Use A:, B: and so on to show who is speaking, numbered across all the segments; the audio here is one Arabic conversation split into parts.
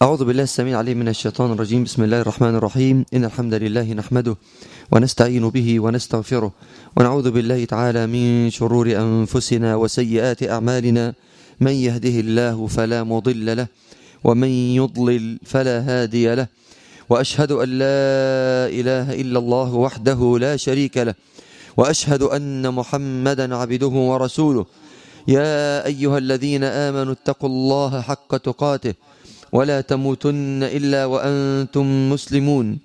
A: أعوذ بالله السميع العليم من الشيطان الرجيم. بسم الله الرحمن الرحيم. إن الحمد لله نحمده ونستعين به ونستغفره ونعوذ بالله تعالى من شرور أنفسنا وسيئات أعمالنا. من يهده الله فلا مضل له ومن يضلل فلا هادي له، وأشهد أن لا إله إلا الله وحده لا شريك له، وأشهد أن محمدا عبده ورسوله. يا أيها الذين آمنوا اتقوا الله حق تقاته ولا تموتن إلا وأنتم مسلمون.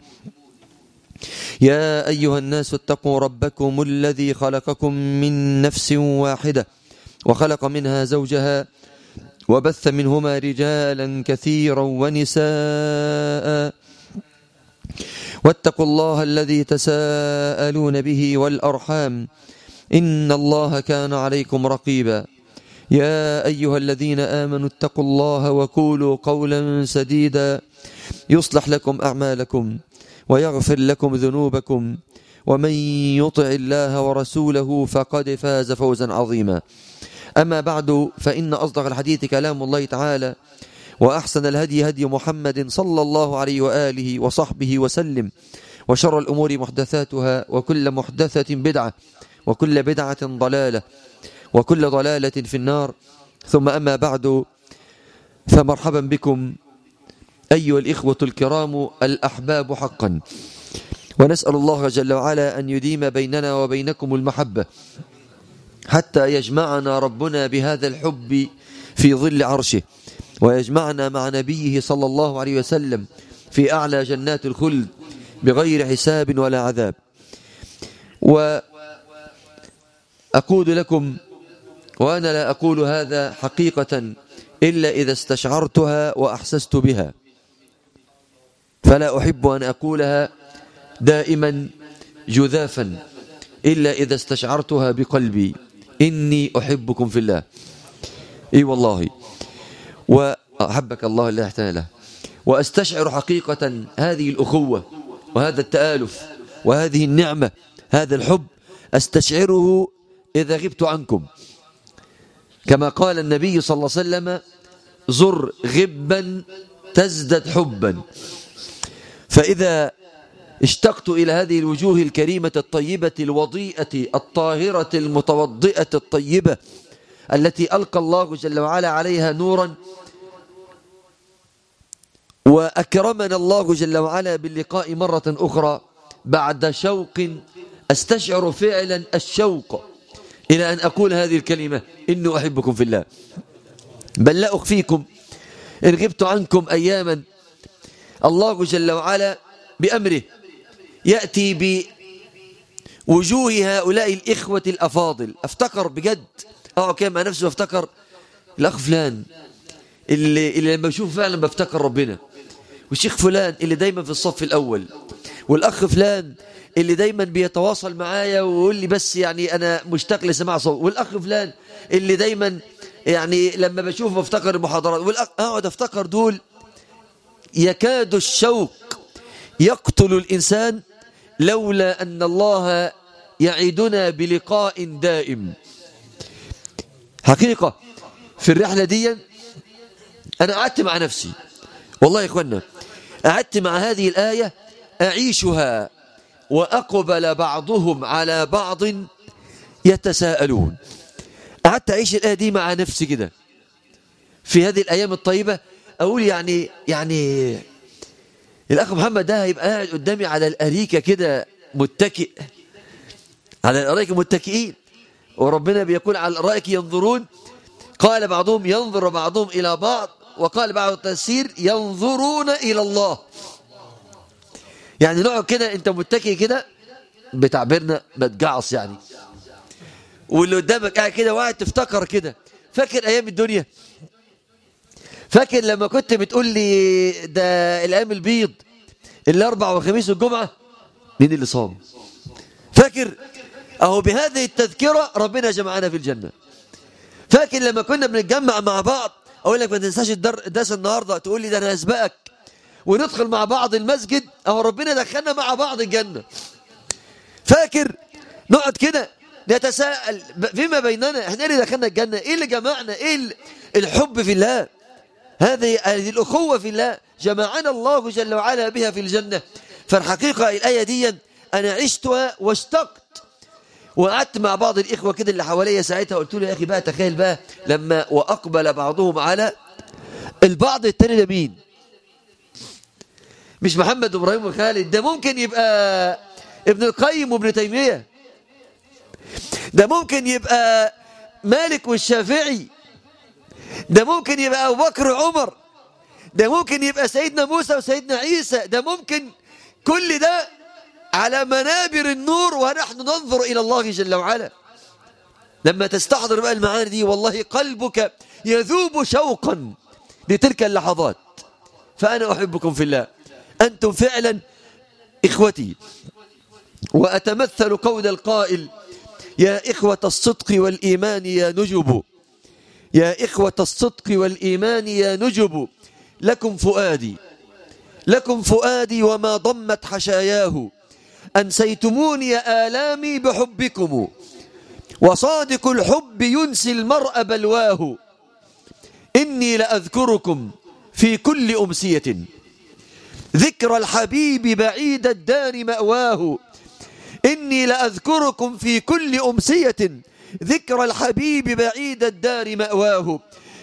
A: يا أيها الناس اتقوا ربكم الذي خلقكم من نفس واحدة وخلق منها زوجها وبث منهما رجالا كثيرا ونساء، واتقوا الله الذي تساءلون به والأرحام إن الله كان عليكم رقيبا. يا أيها الذين آمنوا اتقوا الله وقولوا قولا سديدا يصلح لكم أعمالكم ويغفر لكم ذنوبكم، ومن يطع الله ورسوله فقد فاز فوزا عظيما. أما بعد، فإن أصدق الحديث كلام الله تعالى، وأحسن الهدي هدي محمد صلى الله عليه وآله وصحبه وسلم، وشر الأمور محدثاتها، وكل محدثة بدعة، وكل بدعة ضلالة، وكل ضلالة في النار. ثم أما بعد، فمرحبا بكم أيها الإخوة الكرام الأحباب حقا، ونسأل الله جل وعلا أن يديم بيننا وبينكم المحبة حتى يجمعنا ربنا بهذا الحب في ظل عرشه، ويجمعنا مع نبيه صلى الله عليه وسلم في أعلى جنات الخلد بغير حساب ولا عذاب. وأقول لكم، وأنا لا أقول هذا حقيقة إلا إذا استشعرتها وأحسست بها، فلا أحب أن أقولها دائما جذافا إلا إذا استشعرتها بقلبي. إني أحبكم في الله، إي والله، وأحبك الله اللي احتنى له. وأستشعر حقيقة هذه الأخوة وهذا التآلف وهذه النعمة، هذا الحب أستشعره إذا غبت عنكم، كما قال النبي صلى الله عليه وسلم: زر غبا تزدد حبا. فإذا اشتقت إلى هذه الوجوه الكريمة الطيبة الوضيئة الطاهرة المتوضئة الطيبة التي ألقى الله جل وعلا عليها نورا، وأكرمنا الله جل وعلا باللقاء مرة أخرى بعد شوق، أستشعر فعلا الشوق إلى أن أقول هذه الكلمة: إني أحبكم في الله. بل لا أخفيكم، إن غبت عنكم أياما الله جل وعلا بأمره يأتي بوجوه هؤلاء الإخوة الأفاضل. أفتكر بجد، كان مع نفسي أفتكر الأخ فلان اللي لما بشوف فعلا بفتكر ربنا، والشيخ فلان اللي دايما في الصف الأول، والأخ فلان اللي دايما بيتواصل معايا ويقول لي بس يعني أنا مشتاق لسماع صوت، والأخ فلان اللي دايما يعني لما بشوفه بفتكر المحاضرات، أقعد أفتكر دول. يكاد الشوق يقتل الإنسان لولا أن الله يعيدنا بلقاء دائم. حقيقة في الرحلة دي أنا قعدت مع نفسي والله يا إخوانا، قعدت مع هذه الآية أعيشها: وأقبل بعضهم على بعض يتساءلون. قعدت أعيش الآية دي مع نفسي كده في هذه الأيام الطيبة، أقول يعني الأخ محمد ده هيبقى قاعد قدامي على الأريكة كده متكئ، على الأرائك متكئين، وربنا بيقول على الأرائك ينظرون. قال بعضهم: ينظر بعضهم إلى بعض، وقال بعض التفسير: ينظرون إلى الله. يعني نقعد كده أنت متكئ كده، بتعبيرنا متجعص يعني، واللي قدامك قاعد كده وقاعد تفتكر كده. فاكر أيام الدنيا؟ فاكر لما كنت بتقول لي ده الأيام البيض الأربع والخميس والجمعة مين اللي صام؟ فاكر؟ أهو بهذه التذكرة ربنا جمعنا في الجنة. فاكر لما كنا بنتجمع مع بعض أقول لك ما تنساش الدرس النهاردة، تقول لي ده أنا هسبقك، وندخل مع بعض المسجد، أهو ربنا دخلنا مع بعض الجنة. فاكر؟ نقعد كده نتساءل فيما بيننا، احنا اللي دخلنا الجنة، ايه اللي جمعنا، ايه الحب في الله، هذه الأخوة في الله. جمعنا الله جل وعلا بها في الجنة. فالحقيقة الآية دي أنا عشتها واشتقت، وقعدت مع بعض الإخوة كده اللي حواليا ساعتها، قلت له يا أخي بقى تخيل بقى لما وأقبل بعضهم على البعض التاني ده مين؟ مش محمد وإبراهيم وخالد، ده ممكن يبقى ابن القيم وابن تيمية، ده ممكن يبقى مالك والشافعي، ده ممكن يبقى أبو بكر وعمر، ده ممكن يبقى سيدنا موسى وسيدنا عيسى، ده ممكن كل ده على منابر النور ونحن ننظر إلى الله جل وعلا. لما تستحضر بقى المعاني دي والله قلبك يذوب شوقا لتلك اللحظات. فأنا أحبكم في الله، أنتم فعلا إخوتي، وأتمثل قول القائل: يا إخوة الصدق والإيمان يا نجب، يا إخوة الصدق والإيمان يا نجب، لكم فؤادي، لكم فؤادي وما ضمت حشاياه، أنسيتموني آلامي بحبكم، وصادق الحب ينسي المرء بلواه، إني لأذكركم في كل أمسية، ذكر الحبيب بعيد الدار مأواه، إني لأذكركم في كل أمسية، ذكر الحبيب بعيد الدار مأواه،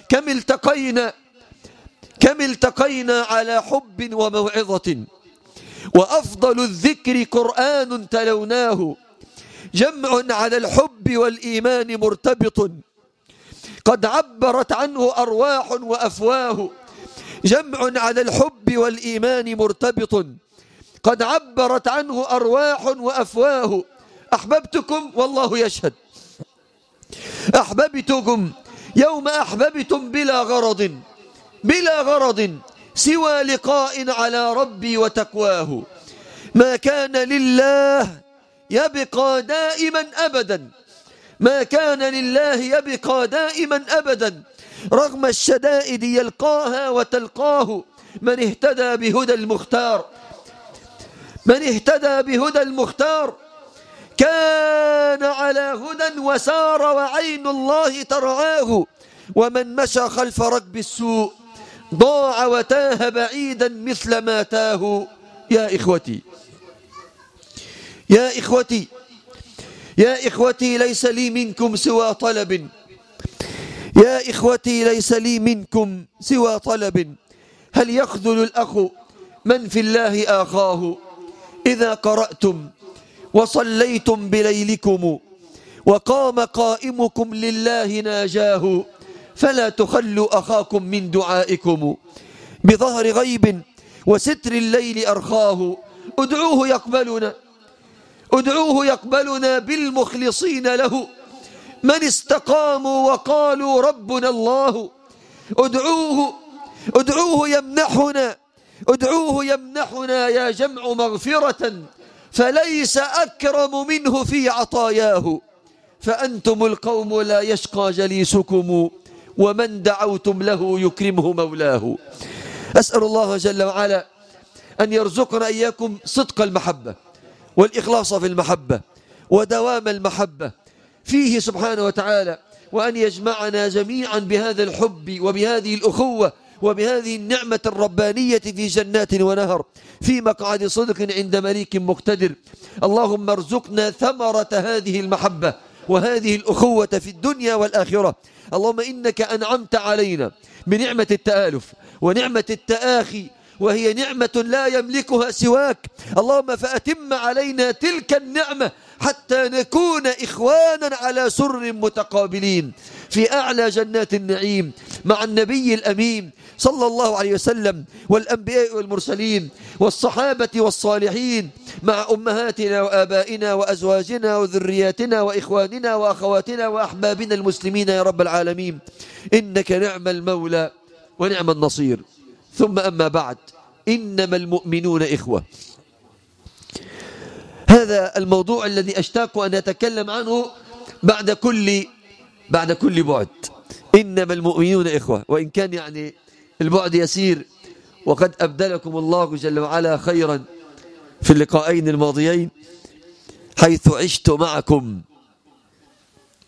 A: كم التقينا على حب وموعظة، وأفضل الذكر قرآن تلوناه، جمع على الحب والإيمان مرتبط، قد عبرت عنه أرواح وأفواه، جمع على الحب والإيمان مرتبط، قد عبرت عنه أرواح وأفواه، أحببتكم والله يشهد، أحببتكم يوم أحببتم بلا غرض سوى لقاء على ربي وتقواه، ما كان لله يبقى دائما أبدا، ما كان لله يبقى دائما أبدا، رغم الشدائد يلقاها وتلقاه، من اهتدى بهدى المختار، من اهتدى بهدى المختار كان على هدى وسار وعين الله ترعاه، ومن مشى خلف ركب السوء ضاع وتاه بعيدا مثل ما تاه. يا إخوتي، يا إخوتي، يا إخوتي، ليس لي منكم سوى طلب، يا إخوتي ليس لي منكم سوى طلب، هل يخذل الأخ من في الله آخاه، إذا قرأتم وصليتم بليلكم وقام قائمكم لله ناجاه، فلا تخلوا أخاكم من دعائكم، بظهر غيب وستر الليل أرخاه، ادعوه يقبلنا، ادعوه يقبلنا بالمخلصين له، من استقاموا وقالوا ربنا الله، ادعوه يمنحنا، ادعوه يمنحنا يا جمع مغفرة، فليس أكرم منه في عطاياه، فأنتم القوم لا يشقى جليسكم، ومن دعوتم له يكرمه مولاه. أسأل الله جل وعلا أن يرزقنا إياكم صدق المحبة والإخلاص في المحبة ودوام المحبة فيه سبحانه وتعالى، وأن يجمعنا جميعا بهذا الحب وبهذه الأخوة وبهذه النعمة الربانية في جنات ونهر، في مقعد صدق عند مليك مقتدر. اللهم ارزقنا ثمرة هذه المحبة وهذه الأخوة في الدنيا والآخرة. اللهم إنك أنعمت علينا بنعمة التآلف ونعمة التآخي، وهي نعمة لا يملكها سواك. اللهم فأتم علينا تلك النعمة حتى نكون إخوانا على سر متقابلين في أعلى جنات النعيم مع النبي الأمين صلى الله عليه وسلم والأنبياء والمرسلين والصحابة والصالحين، مع أمهاتنا وآبائنا وأزواجنا وذرياتنا وإخواننا وأخواتنا وأحبابنا المسلمين يا رب العالمين، إنك نعم المولى ونعم النصير. ثم أما بعد، إنما المؤمنون إخوة. هذا الموضوع الذي أشتاق أن أتكلم عنه بعد كل بعد. إنما المؤمنون إخوة، وإن كان يعني البعد يسير، وقد أبدلكم الله جل وعلا خيرا في اللقاءين الماضيين، حيث عشت معكم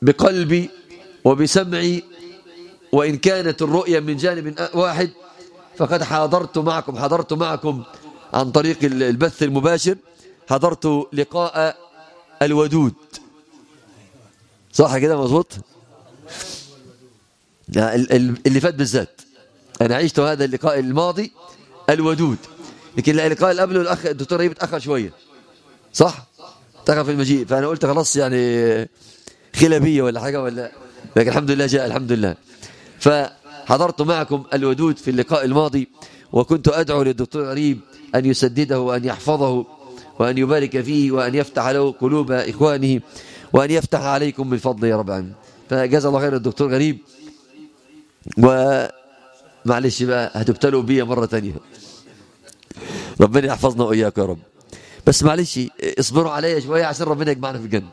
A: بقلبي وبسمعي، وإن كانت الرؤية من جانب واحد، فقد حضرت معكم عن طريق البث المباشر، حضرت لقاء الودود، صح كده مظبوط؟ اللي فات بالذات أنا عشت هذا اللقاء الماضي الودود، لكن اللقاء اللي قبله الأخ الدكتور ريب اتأخر شوية، صح؟ اتأخر في المجيء، فأنا قلت خلاص يعني خلابية ولا حاجة ولا، لكن الحمد لله جاء الحمد لله. فحضرت معكم الودود في اللقاء الماضي، وكنت أدعو للدكتور ريب أن يسدده وأن يحفظه وأن يبارك فيه وأن يفتح له قلوب إخوانه وأن يفتح عليكم من فضله يا رب العالمين. فجزا الله خير الدكتور غريب، ومعلش بقى هتبتلوا بيا مرة تانية، ربنا يحفظنا وإياك يا رب، بس معلش اصبروا عليا شوية عشان ربنا يجمعنا في الجنة.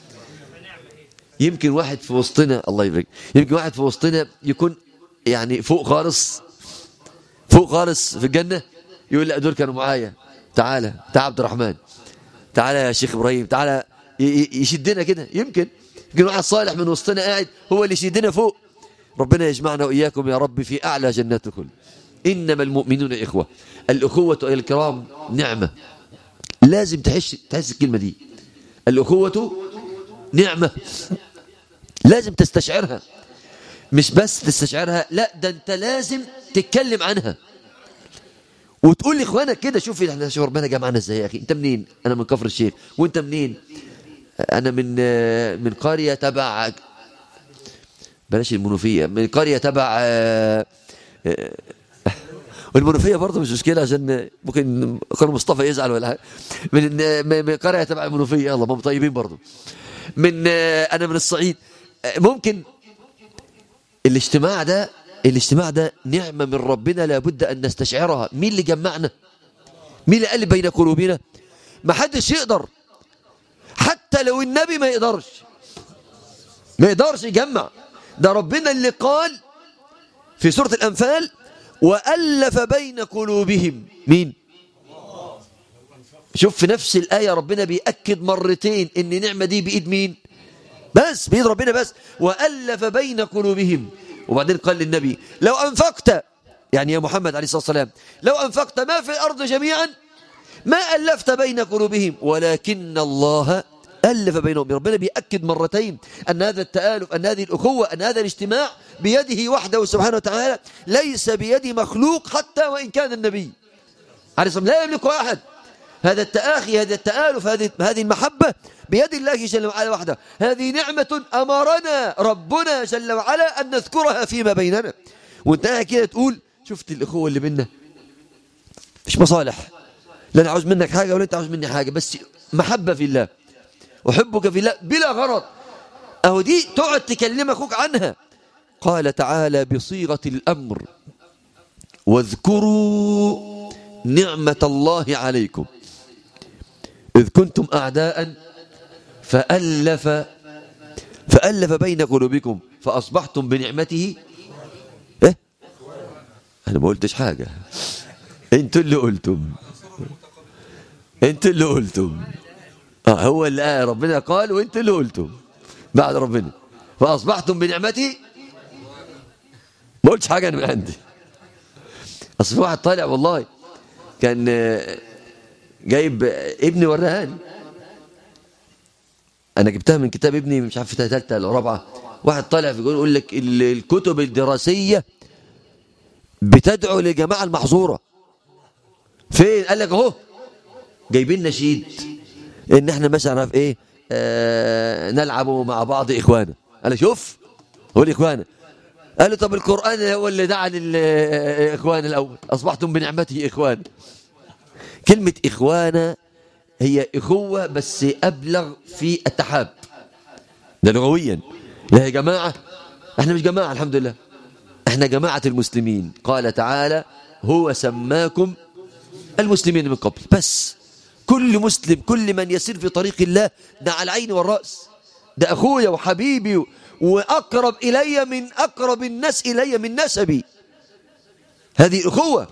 A: يمكن واحد في وسطنا، الله يبارك، يمكن واحد في وسطنا يكون يعني فوق خالص في الجنة، يقول لا دول كانوا معايا، تعالى عبد الرحمن، تعالى يا شيخ إبراهيم، تعالى يشدنا كده. يمكن واحد صالح من وسطنا قاعد هو اللي يشدنا فوق. ربنا يجمعنا وإياكم يا رب في أعلى جنات الخلد. إنما المؤمنون إخوة. الأخوة أيها الكرام نعمة، لازم تحس الكلمة دي، الأخوة نعمة، لازم تستشعرها، مش بس تستشعرها، لا ده أنت لازم تتكلم عنها وتقول لإخوانك كده، شوف احنا شوف ربنا جمعنا ازاي يا أخي. أنت منين؟ أنا من كفر الشيخ. وأنت منين؟ أنا من قرية تبع، بلاش المنوفية، من قرية تبع والمنوفية برضه مش مشكلة عشان ممكن قرية مصطفى يزعل ولا حاجة. من قرية تبع المنوفية، يلا هم طيبين برضه. أنا من الصعيد. ممكن الاجتماع ده نعمة من ربنا لابد أن نستشعرها. مين اللي جمعنا؟ مين اللي قلب بين قلوبنا؟ ما حدش يقدر، حتى لو النبي ما يقدرش يجمع. ده ربنا اللي قال في سورة الأنفال وألف بين قلوبهم. مين؟ شوف في نفس الآية ربنا بيأكد مرتين إن النعمة دي بإيد مين؟ بس بإيد ربنا بس. وألف بين قلوبهم. وبعدين قال للنبي لو أنفقت، يعني يا محمد عليه الصلاة والسلام، لو أنفقت ما في الأرض جميعا ما ألفت بين قلوبهم ولكن الله ألف بينهم. ربنا بيأكد مرتين أن هذا التآلف، أن هذه الأخوة، أن هذا الاجتماع بيده وحده سبحانه وتعالى، ليس بيد مخلوق حتى وإن كان النبي عليه الصلاة والسلام، لا يملكه أحد. هذا التآخي، هذا التآلف، هذه المحبة بيد الله جل وعلا وحده. هذه نعمة أمرنا ربنا جل وعلا أن نذكرها فيما بيننا. وانت قاعد كده تقول شفت الأخوة اللي بيننا، مش مصالح، لا أنا عاوز منك حاجة ولا أنت عاوز مني حاجة، بس محبة في الله، أحبك في الله بلا غرض. أهو دي تقعد تكلم أخوك عنها. قال تعالى بصيغة الأمر واذكروا نعمة الله عليكم إذ كنتم أعداء فألف بين قلوبكم فأصبحتم بنعمته إيه؟ أنا ما قلتش حاجة، أنتوا اللي قلتم. هو اللي ربنا قال وأنتوا اللي قلتم بعد ربنا فأصبحتم بنعمته. ما قلتش حاجة أنا من عندي. أصل في واحد طالع والله كان جايب ابني ورهاني، أنا جبتها من كتاب ابني مش عارف في ثالثة ولا رابعة. واحد طالع يقول لك الكتب الدراسية بتدعو للجماعة المحظورة. فين؟ قال لك أهو جايبين نشيد إن إحنا مثلا عارف إيه نلعب مع بعض إخوانا. قال شوف هو الإخوانا. قال له طب القرآن هو اللي دعا للإخوان الأول، أصبحتم بنعمته إخوان. كلمة إخوانا هي إخوة بس أبلغ في التحاب، ده لغويا. لا يا جماعة، احنا مش جماعة الحمد لله، احنا جماعة المسلمين. قال تعالى هو سماكم المسلمين من قبل. بس كل مسلم، كل من يسير في طريق الله ده على العين والرأس، ده أخويا وحبيبي وأقرب إلي من أقرب الناس إلي من نسبي. هذه أخوة.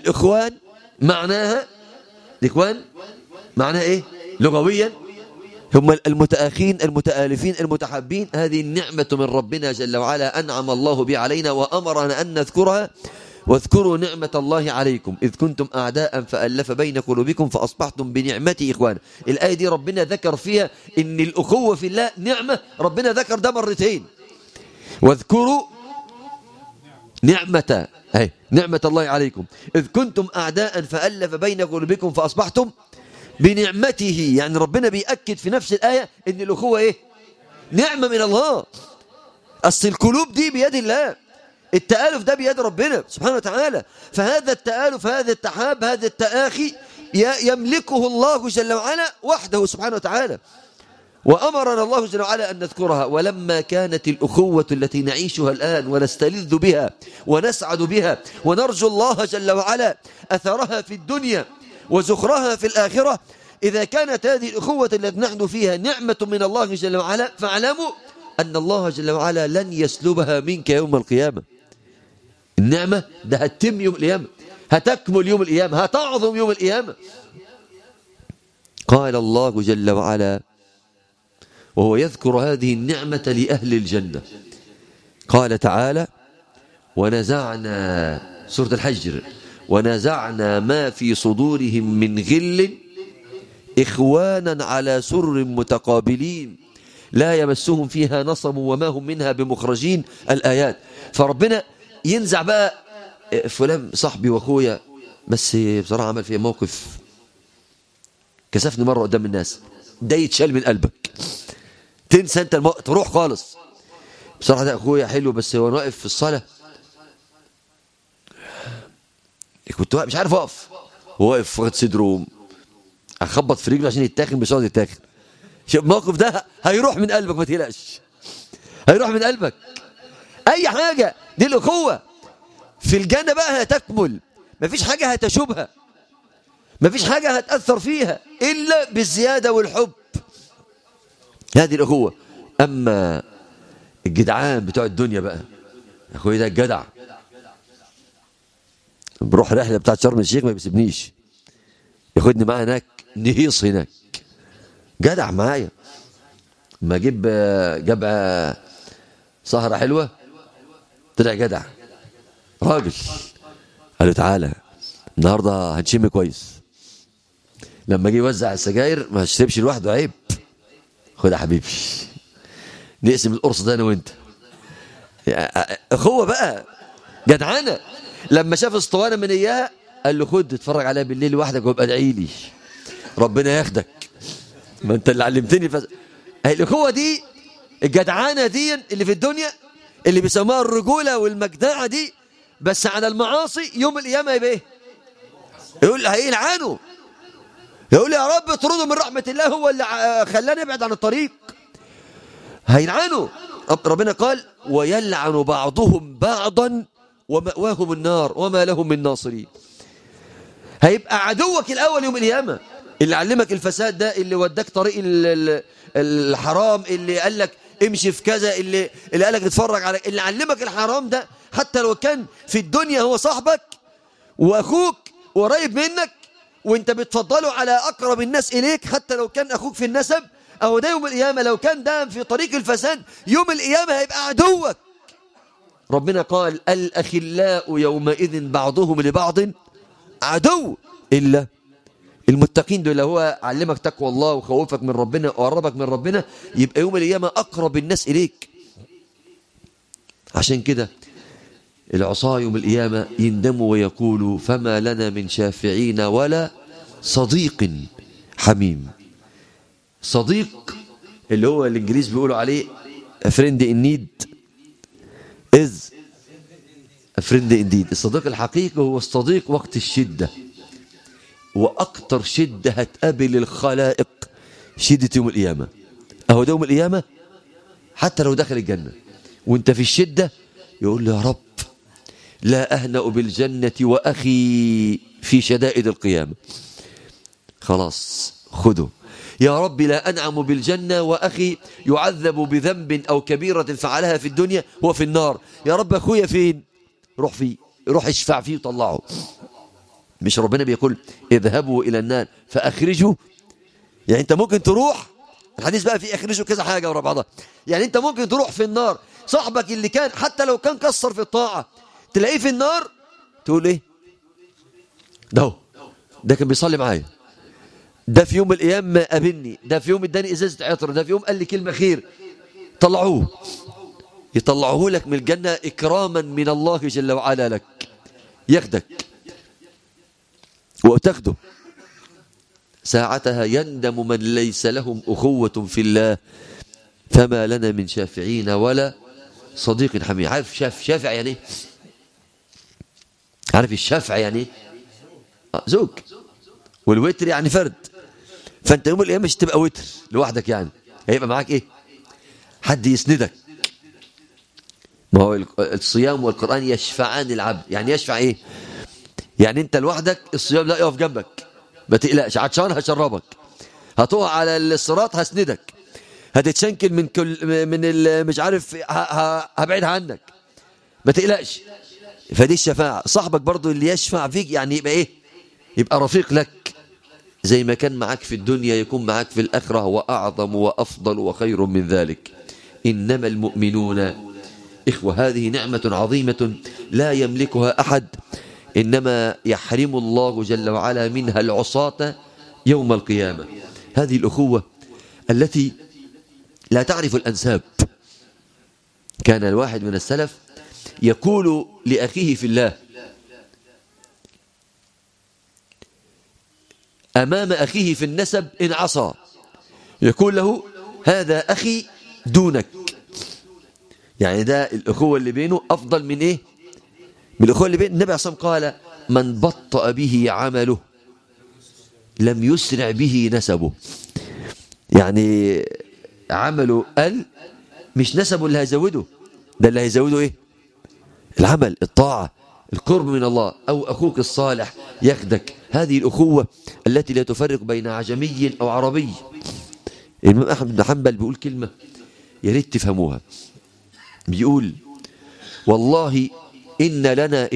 A: فالإخوان معناها، الإخوان معناها إيه لغويا؟ هم المتآخين المتآلفين المتحابين، هذه النعمة من ربنا جل وعلا أنعم الله بها علينا وأمرنا أن نذكرها. واذكروا نعمة الله عليكم إذ كنتم أعداء فألف بين قلوبكم فأصبحتم بنعمته إخوانا. الآية دي ربنا ذكر فيها إن الأخوة في الله نعمة، ربنا ذكر ده مرتين. واذكروا نعمة الله عليكم إذ كنتم أعداء فألف بين قلوبكم فأصبحتم بنعمته. يعني ربنا بيأكد في نفس الآية إن الأخوة إيه؟ نعمة من الله. أصل القلوب دي بيد الله، التآلف ده بيد ربنا سبحانه وتعالى. فهذا التآلف، هذا التحاب، هذا التآخي يملكه الله جل وعلا وحده سبحانه وتعالى. وأمرنا الله جل وعلا أن نذكرها. ولما كانت الأخوة التي نعيشها الآن ونستلذ بها ونسعد بها ونرجو الله جل وعلا أثرها في الدنيا وزخرها في الآخرة، إذا كانت هذه الأخوة التي نحن فيها نعمة من الله جل وعلا، فاعلموا أن الله جل وعلا لن يسلبها منك يوم القيامة. النعمة ده هتتم يوم القيامة، هتكمل يوم القيامة، هتعظم يوم القيامة. قال الله جل وعلا وهو يذكر هذه النعمة لأهل الجنة، قال تعالى ونزعنا، سورة الحجر، ونزعنا ما في صدورهم من غل إخوانا على سرر متقابلين لا يمسهم فيها نصب وما هم منها بمخرجين. الآيات. فربنا ينزع بقى فلان صاحبي واخويا، بس بصراحة عمل فيها موقف كسفني مرة قدام الناس، ده يتشال من قلبك، تنسى انت تروح خالص. بصراحة ده اخويا حلو، بس هو واقف في الصلاة كنت مش عارف اقف، هو واقف واخد صدره اخبط في رجله عشان يتاخن، مش عاوز يتاخن. شوف الموقف ده هيروح من قلبك، ما تقلقش، هيروح من قلبك. اي حاجة دي الاخوة في الجنة بقى هتكمل، مفيش حاجة هتشوبها، مفيش حاجة هتأثر فيها إلا بالزيادة والحب. هذه الأخوة. أما الجدعان بتوع الدنيا بقى، أخوي ده الجدع، بروح رحلة بتاعت شرم الشيخ ما بيسيبنيش، ياخدني معاه هناك نهيص هناك، جدع معايا. ما جاب سهرة حلوة، طلع جدع راجل، قال له تعالى النهارده هنشم كويس. لما جه يوزع السجاير ما هشربش لوحده، عيب، خد يا حبيبي نقسم القرص ده انا وانت. اخوه بقى جدعانه. لما شاف اسطوانه من اياها قال له خد اتفرج عليها بالليل لوحدك وابقى ادعي لي ربنا ياخدك، ما انت اللي علمتني. الاخوه دي الجدعانه دي اللي في الدنيا اللي بيسموها الرجوله والمجدعه دي، بس على المعاصي يوم القيامه يبقى ايه؟ يقول هيلعنه، يقول يا رب اطرده من رحمه الله، هو اللي خلاني ابعد عن الطريق. هيلعنه. ربنا قال ويلعن بعضهم بعضا ومأواهم النار وما لهم من ناصرين. هيبقى عدوك الاول يوم القيامه، اللي علمك الفساد ده، اللي وداك طريق الحرام، اللي قال لك امشي في كذا، اللي قال لك اتفرج على، اللي علمك الحرام ده، حتى لو كان في الدنيا هو صاحبك واخوك قريب منك وانت بتفضله على اقرب الناس اليك، حتى لو كان اخوك في النسب، او ده يوم القيامه لو كان ده في طريق الفساد، يوم القيامه هيبقى عدوك. ربنا قال الاخلاء يومئذ بعضهم لبعض عدو الا المتقين. دول هو علمك تقوى الله وخوفك من ربنا وقربك من ربنا، يبقى يوم القيامه اقرب الناس اليك. عشان كده العصاة يوم القيامة يندموا ويقولوا فما لنا من شافعين ولا صديق حميم. صديق اللي هو الانجليز بيقولوا عليه friend in need is a friend indeed. الصديق الحقيقي هو الصديق وقت الشدة، وأكتر شدة هتقابل الخلائق شدة يوم القيامة. أهو ده يوم القيامة، حتى لو دخل الجنة وانت في الشدة يقول له يا رب لا أهنأ بالجنة وأخي في شدائد القيامة، خلاص خده. يا رب لا أنعم بالجنة وأخي يعذب بذنب أو كبيرة فعلها في الدنيا هو في النار، يا رب أخويا فين؟ روح فيه، روح اشفع فيه وطلعه. مش ربنا بيقول اذهبوا إلى النار فأخرجوا؟ يعني أنت ممكن تروح الحديث بقى فيه اخرجه كذا حاجة ورا بعضها. يعني انت ممكن تروح في النار، صاحبك اللي كان حتى لو كان كسر في الطاعة تلاقيه في النار، تقول ايه ده كان بيصلي معايا، ده في يوم من الايام قابلني، ده في يوم اداني ازازة عطر، ده في يوم قال لي كلمة خير. يطلعوه لك من الجنة إكراما من الله جل وعلا لك، ياخدك وتاخده. ساعتها يندم من ليس لهم أخوة في الله فما لنا من شافعين ولا صديق حميم. عارف شافع يعني ايه؟ عارف الشافع يعني ايه؟ زوج. والوتر يعني فرد. فانت يوم القيامة مش تبقى وتر لوحدك، يعني هيبقى معاك ايه؟ حد يسندك. ما هو الصيام والقرآن يشفعان العبد. يعني يشفع ايه؟ يعني انت لوحدك الصيام لا يقف جنبك، ما تقلقش، عطشان هشربك، هتقع على الصراط هسندك، هتتشنكل مش عارف هبعد عنك، ما تقلقش. فدي الشفاعة. صاحبك برضو اللي يشفع فيك يعني يبقى ايه؟ يبقى رفيق لك، زي ما كان معك في الدنيا يكون معك في الآخرة، وأعظم وأفضل وخير من ذلك. إنما المؤمنون إخوة. هذه نعمة عظيمة لا يملكها أحد، إنما يحرم الله جل وعلا منها العصاة يوم القيامة. هذه الأخوة التي لا تعرف الأنساب. كان الواحد من السلف يقول لأخيه في الله أمام أخيه في النسب إن عصى، يقول له هذا أخي دونك. يعني ده الأخوة اللي بينه أفضل من إيه؟ من الأخوة اللي بين. النبي عليه الصلاة والسلام قال من بطأ به عمله لم يسرع به نسبه. يعني عمله قل، مش نسبه اللي هيزوده، ده اللي هيزوده إيه؟ العمل، الطاعة، القرب من الله. أو أخوك الصالح ياخدك. هذه الأخوة التي لا تفرق بين عجمي أو عربي. الإمام أحمد بن حنبل بيقول كلمة يا ريت تفهموها. بيقول والله إن لنا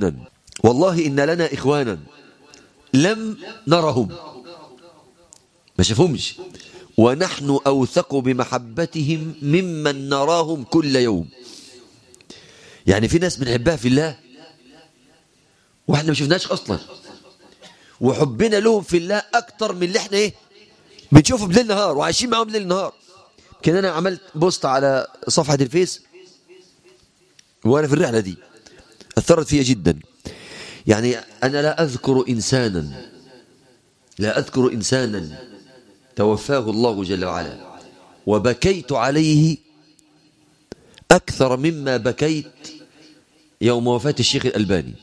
A: إخوانا لم نرهم، ما شافهمش، ونحن أوثق بمحبتهم ممن نراهم كل يوم. يعني في ناس بنحبها في الله واحنا ما شفناش أصلا، وحبنا لهم في الله أكتر من اللي احنا ايه بنشوفه بالليل نهار وعايشين معاهم ليل نهار. كان أنا عملت بوست على صفحة الفيس وأنا في الرحلة دي أثرت فيها جدا. يعني أنا لا أذكر إنسانا توفاه الله جل وعلا وبكيت عليه أكثر مما بكيت يوم وفاة الشيخ الألباني.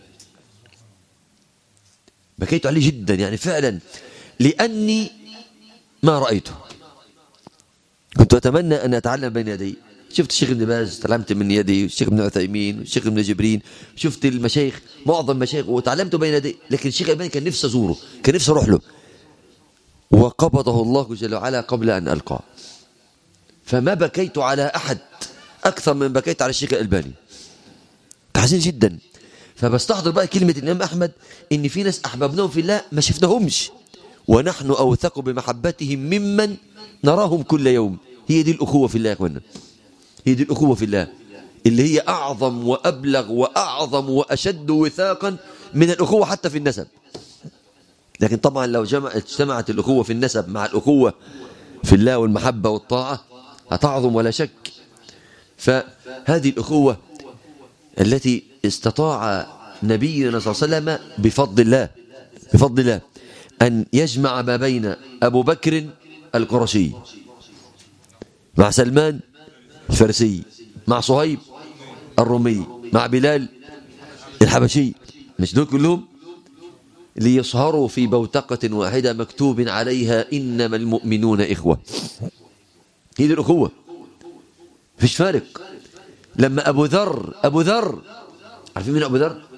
A: بكيت عليه جدا، يعني فعلا، لأني ما رأيته. كنت أتمنى أن أتعلم بين يدي. شفت الشيخ ابن باز تعلمت من يدي، والشيخ ابن عثيمين، والشيخ ابن جبرين، شفت المشايخ، معظم المشايخ، وتعلمت بين يدي. لكن الشيخ الألباني كان نفسي أزوره، كان نفسي أروح له، وقبضه الله جل وعلا قبل أن ألقاه. فما بكيت على أحد أكثر من بكيت على الشيخ الألباني. حزين جدا. فبستحضر بقى كلمة الإمام أحمد إن في ناس أحببناهم في الله ما شفناهمش، ونحن أوثق بمحبتهم ممن نراهم كل يوم. هي دي الأخوة في الله يا أخوانا. هي دي الأخوة في الله اللي هي أعظم وأبلغ وأعظم وأشد وثاقا من الأخوة حتى في النسب. لكن طبعا لو اجتمعت الأخوة في النسب مع الأخوة في الله والمحبة والطاعة هتعظم ولا شك. فهذه الأخوة التي استطاع نبينا صلى الله عليه وسلم بفضل الله أن يجمع ما بين أبو بكر القرشي مع سلمان الفارسي مع صهيب الرومي مع بلال الحبشي، مش دول كلهم ليصهروا في بوتقة واحدة مكتوب عليها إنما المؤمنون إخوة. هي دي الأخوة، مفيش فارق. لما أبو ذر عارفين مين أبو ذر؟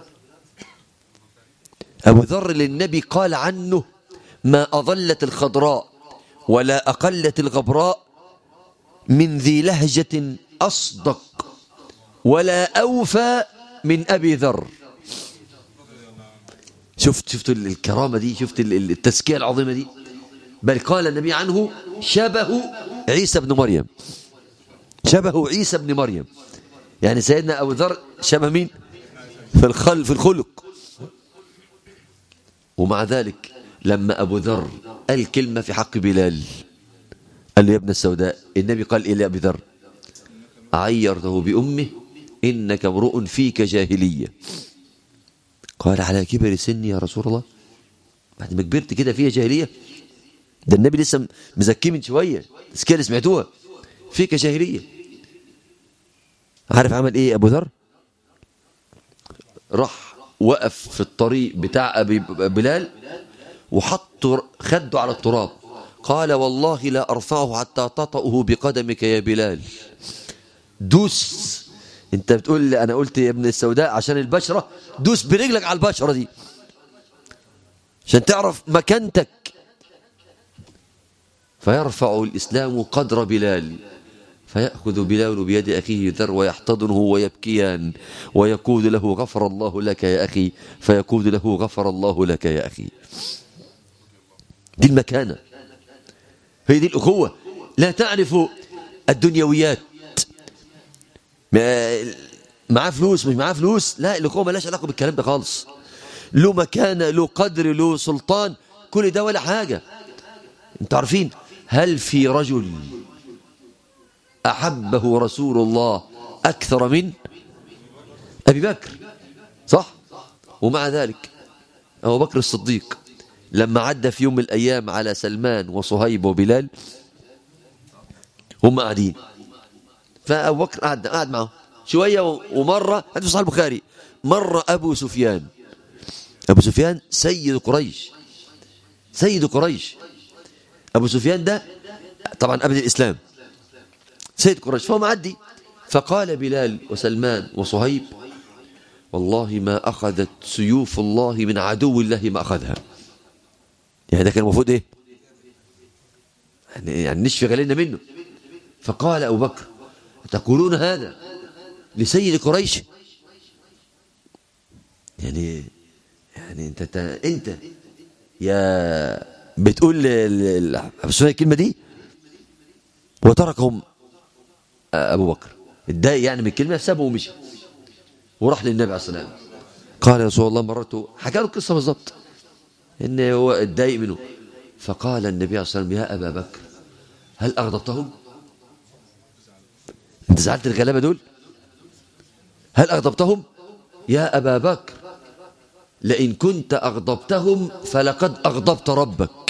A: أبو ذر اللي النبي قال عنه ما أضلت الخضراء ولا أقلت الغبراء من ذي لهجة أصدق ولا أوفى من أبي ذر. شفت الكرامة دي، شفت التزكية العظيمة دي. بل قال النبي عنه شبه عيسى بن مريم، شبه عيسى بن مريم. يعني سيدنا أبو ذر شبه مين؟ في الخلق. ومع ذلك لما أبو ذر قال كلمة في حق بلال، قال له يا ابن السوداء، النبي قال إيه لأبي ذر؟ عيرته بأمه إنك امرؤ فيك جاهلية. قال على كبر سني يا رسول الله، بعد ما كبرت كده فيها جاهلية؟ ده النبي لسه مزكي من شوية، بس كده سمعتوها فيك جاهلية. عارف عمل ايه ابو ذر؟ راح وقف في الطريق بتاع ابي بلال وحط خده على التراب، قال والله لا ارفعه حتى تطأه بقدمك يا بلال. دوس، انت بتقول لي انا قلت يا ابن السوداء عشان البشرة، دوس برجلك على البشرة دي عشان تعرف مكانتك. فيرفع الإسلام قدر بلال، فيأخذ بلال بيد أخيه ذر ويحتضنه ويبكيان ويقول له غفر الله لك يا أخي، فيقول له غفر الله لك يا أخي. دي المكانة، هي دي الأخوة. لا تعرف الدنيويات، معاه فلوس مش معاه فلوس، لا، الأخوة ما لهاش علاقة بالكلام ده خالص. له مكانة، له قدر، له سلطان، كل ده ولا حاجة. انتوا عارفين هل في رجل أحبه رسول الله أكثر من أبي بكر؟ صح؟ ومع ذلك أبو بكر الصديق لما عدى في يوم من الأيام على سلمان وصهيب وبلال، هم قاعدين، فأبو بكر قعد معه شوية، ومرة في صحيح البخاري مر أبو سفيان. أبو سفيان سيد قريش، سيد قريش. أبو سفيان ده طبعا قبل الإسلام سيد قريش، فهو معدي، فقال بلال وسلمان وصهيب والله ما أخذت سيوف الله من عدو الله ما أخذها. يعني ده كان المفروض إيه؟ يعني نشفي غليلنا منه. فقال أبو بكر تقولون هذا لسيد قريش؟ يعني أنت يا بتقول الكلمة دي؟ وتركهم أبو بكر اتضايق يعني من الكلمة، سابه ومشي وراح للنبي عليه الصلاة والسلام. قال يا رسول الله مررت، حكى له القصة بالضبط إن هو اتضايق منه. فقال النبي عليه الصلاة والسلام يا أبا بكر هل أغضبتهم؟ أنت زعلت الغلابة دول؟ هل أغضبتهم؟ يا أبا بكر لئن كنت أغضبتهم فلقد أغضبت ربك.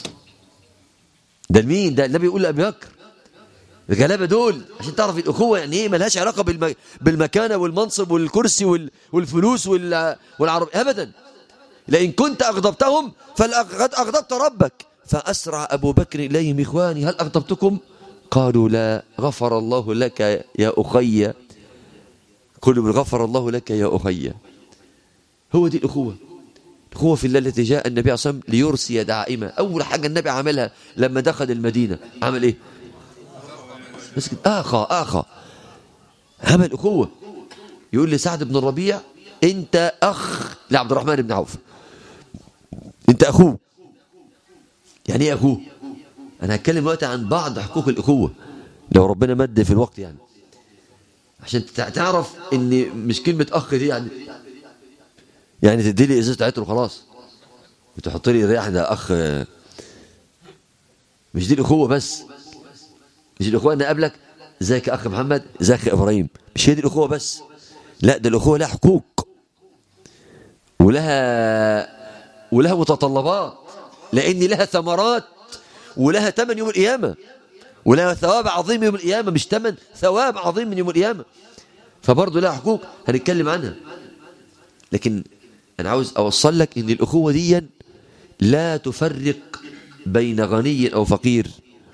A: ده مين ده؟ النبي يقول لأبي بكر الغلابة دول عشان تعرف الأخوة يعني إيه. ملهاش علاقة بالمكانة والمنصب والكرسي والفلوس والعرب أبدا. لئن كنت أغضبتهم فلقد أغضبت ربك. فأسرع أبو بكر إليهم إخواني هل أغضبتكم؟ قالوا لا. غفر الله لك يا أخي، كل من غفر الله لك يا أخي. هو دي الأخوة، الأخوة في الله التي جاء النبي عليه الصلاة والسلام ليرسي داعمة. أول حاجة النبي عملها لما دخل المدينة عمل إيه؟ مسكت آخا عمل أخوة. يقول لسعد بن الربيع أنت أخ لعبد الرحمن بن عوف، أنت أخوه. يعني إيه أخوه؟ أنا هتكلم دلوقتي عن بعض حقوق الأخوة لو ربنا مد في الوقت، يعني عشان تعرف إن مش كلمة أخ دي يعني تدي لي إزازة عطر وخلاص وتحط لي ريحة ده أخ. مش دي الأخوة بس، مش الأخوة أنا قبلك ازيك يا أخ محمد، ازيك يا إبراهيم، مش هي دي الأخوة بس. لا، ده الأخوة لها حقوق ولها متطلبات، لأن لها ثمرات ولها ثمن يوم القيامة، ولها ثواب عظيم يوم القيامة، مش ثمن، ثواب عظيم من يوم القيامة. فبرضه لها حقوق هنتكلم عنها. لكن أنا عاوز أوصل لك إن الأخوة دي لا تفرق بين غني أو فقير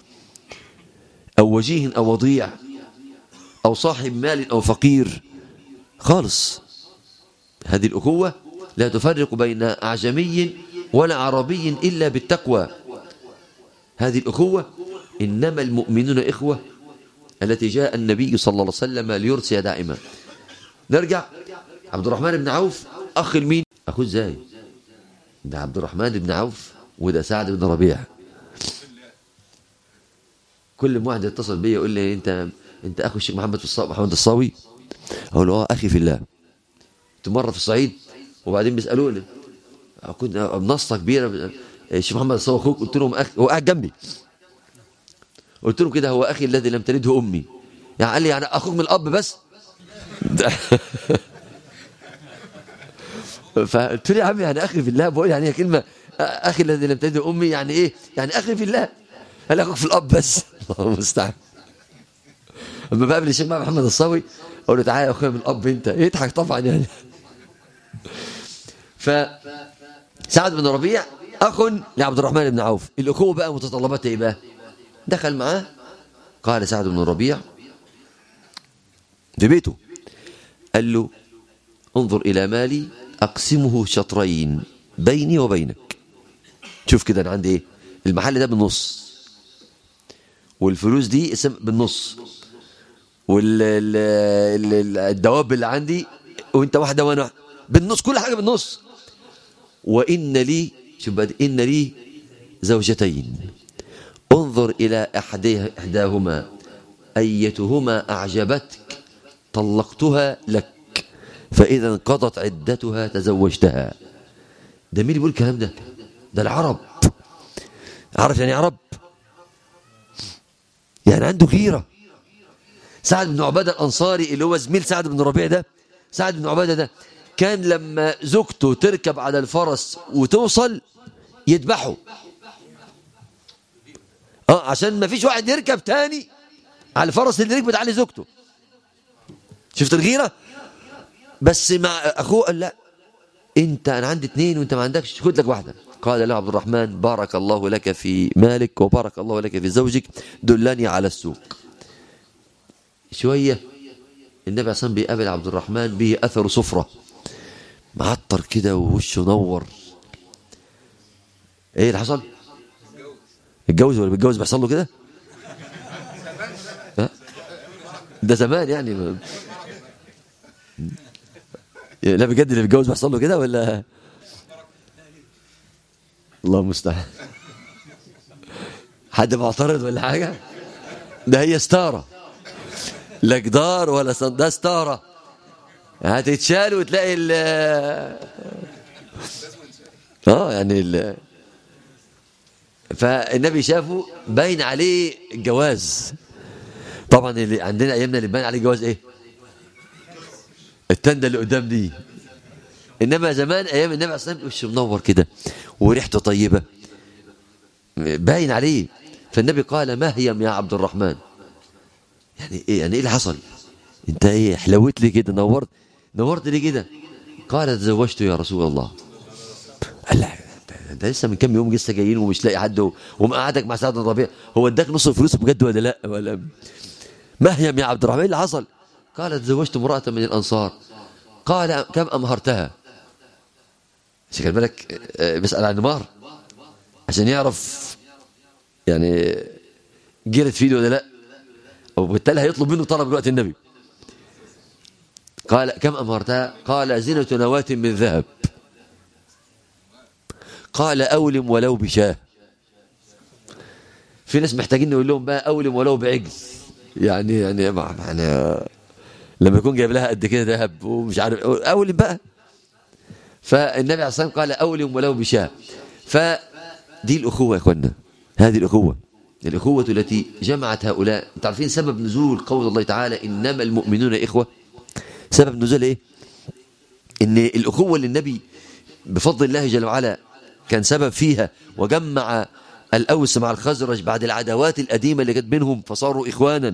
A: أو وجيه أو وضيع أو صاحب مال أو فقير خالص. هذه الأخوة لا تفرق بين أعجمي ولا عربي إلا بالتقوى. هذه الأخوة إنما المؤمنون إخوة التي جاء النبي صلى الله عليه وسلم ليرسي دائما. نرجع. عبد الرحمن بن عوف أخ المين؟ أخوه إزاي؟ ده عبد الرحمن بن عوف وده سعد بن ربيع. كل ما واحد يتصل بيا يقول لي انت اخو الشيخ محمد الصاوي، اقول له اخي في الله. كنت مره في الصعيد وبعدين بيسالوني، كنت منصه كبيره، الشيخ محمد الصاوي اخوك؟ قلت لهم اخي، هو قاعد جنبي، قلت له كده هو اخي الذي لم تلده امي. يعني قال لي يعني اخوك من الاب بس؟ فقلت له يا عم يعني اخي في الله، بقول يعني هي كلمه اخي الذي لم تلده امي يعني ايه؟ يعني اخي في الله. قال اخوك في الاب بس. الله المستعان. اما بقابل الشيخ محمد الصاوي اقول له تعالى يا اخويا من الاب انت، يضحك طبعا يعني. فسعد بن ربيع اخ لعبد الرحمن بن عوف. الاخوه بقى متطلباتها ايه بقى؟ دخل معاه قال سعد بن ربيع في بيته، قال له انظر الى مالي اقسمه شطرين بيني وبينك. شوف كده انا عندي ايه، المحل ده بالنص والفلوس دي بالنص والدواب اللي عندي وانت واحده وانا بالنص، كل حاجه بالنص. وان لي، شوف بقى، ان لي زوجتين انظر الى احداهما ايتهما اعجبتك طلقتها لك، فاذا انقضت عدتها تزوجتها. ده مين بيقول الكلام ده؟ ده العرب. عارف يعني عرب؟ يعني عنده غيره. سعد بن عباده الانصاري اللي هو زميل سعد بن ربيع ده، سعد بن عباده ده كان لما زوجته تركب على الفرس وتوصل يذبحه، عشان ما فيش واحد يركب تاني على الفرس اللي ركبت عليه زوجته. شفت الغيره؟ بس مع اخوه قال لا، انا عندي اثنين وانت ما عندكش، خد لك واحده. قال له عبد الرحمن بارك الله لك في مالك وبارك الله لك في زوجك، دلني على السوق. شويه النبي عليه الصلاه بيقابل عبد الرحمن به اثر صفره، معطر كده ووشه نور. ايه اللي حصل؟ اتجوز ولا بيتجوز بيحصل له كده؟ ده زمان يعني. لا بجد اللي بيتجوز بيحصل له كده ولا؟ الله المستعان. حد معترض ولا حاجه؟ ده هي ستاره، لا جدار ولا ده ستاره، هتتشال وتلاقي يعني فالنبي شافه باين عليه الجواز. طبعا اللي عندنا ايامنا اللي باين عليه جواز ايه؟ التندة اللي قدام دي. انما زمان ايام النبي عليه الصلاه والسلام وشه منور كده وريحته طيبه باين عليه. فالنبي قال مهيم يا عبد الرحمن. يعني ايه اللي حصل؟ انت ايه حلوت لي كده، نورت لي كده؟ قال تزوجت يا رسول الله. قال لا ده لسه من كام يوم لسه جايين ومش لاقي حد ومقعدك مع سعد بن ربيع، هو اداك نص الفلوس بجد ولا لا؟ ولا مهيم يا عبد الرحمن، ايه اللي حصل؟ قال تزوجت امرأة من الأنصار. قال كم أمهرتها؟ خلي بالك بيسأل عن المهر عشان يعرف يعني جرت في ايده ولا لا، وبالتالي هيطلب منه طلب الوقت النبي. قال كم أمهرتها؟ قال زنة نواة من ذهب. قال أولم ولو بشاه. في ناس محتاجين نقول لهم بقى أولم ولو بعجل، يعني لما يكون جايب لها قد كده ذهب ومش عارف أولم بقى. فالنبي عليه الصلاة والسلام قال أولم ولو بشاه. فدي الأخوة يا أخوانا، هذه الأخوة التي جمعت هؤلاء. انتم عارفين سبب نزول قول الله تعالى إنما المؤمنون إخوة؟ سبب نزول إيه؟ إن الأخوة اللي النبي بفضل الله جل وعلا كان سبب فيها وجمع الأوس مع الخزرج بعد العداوات القديمة اللي كانت بينهم فصاروا إخوانا،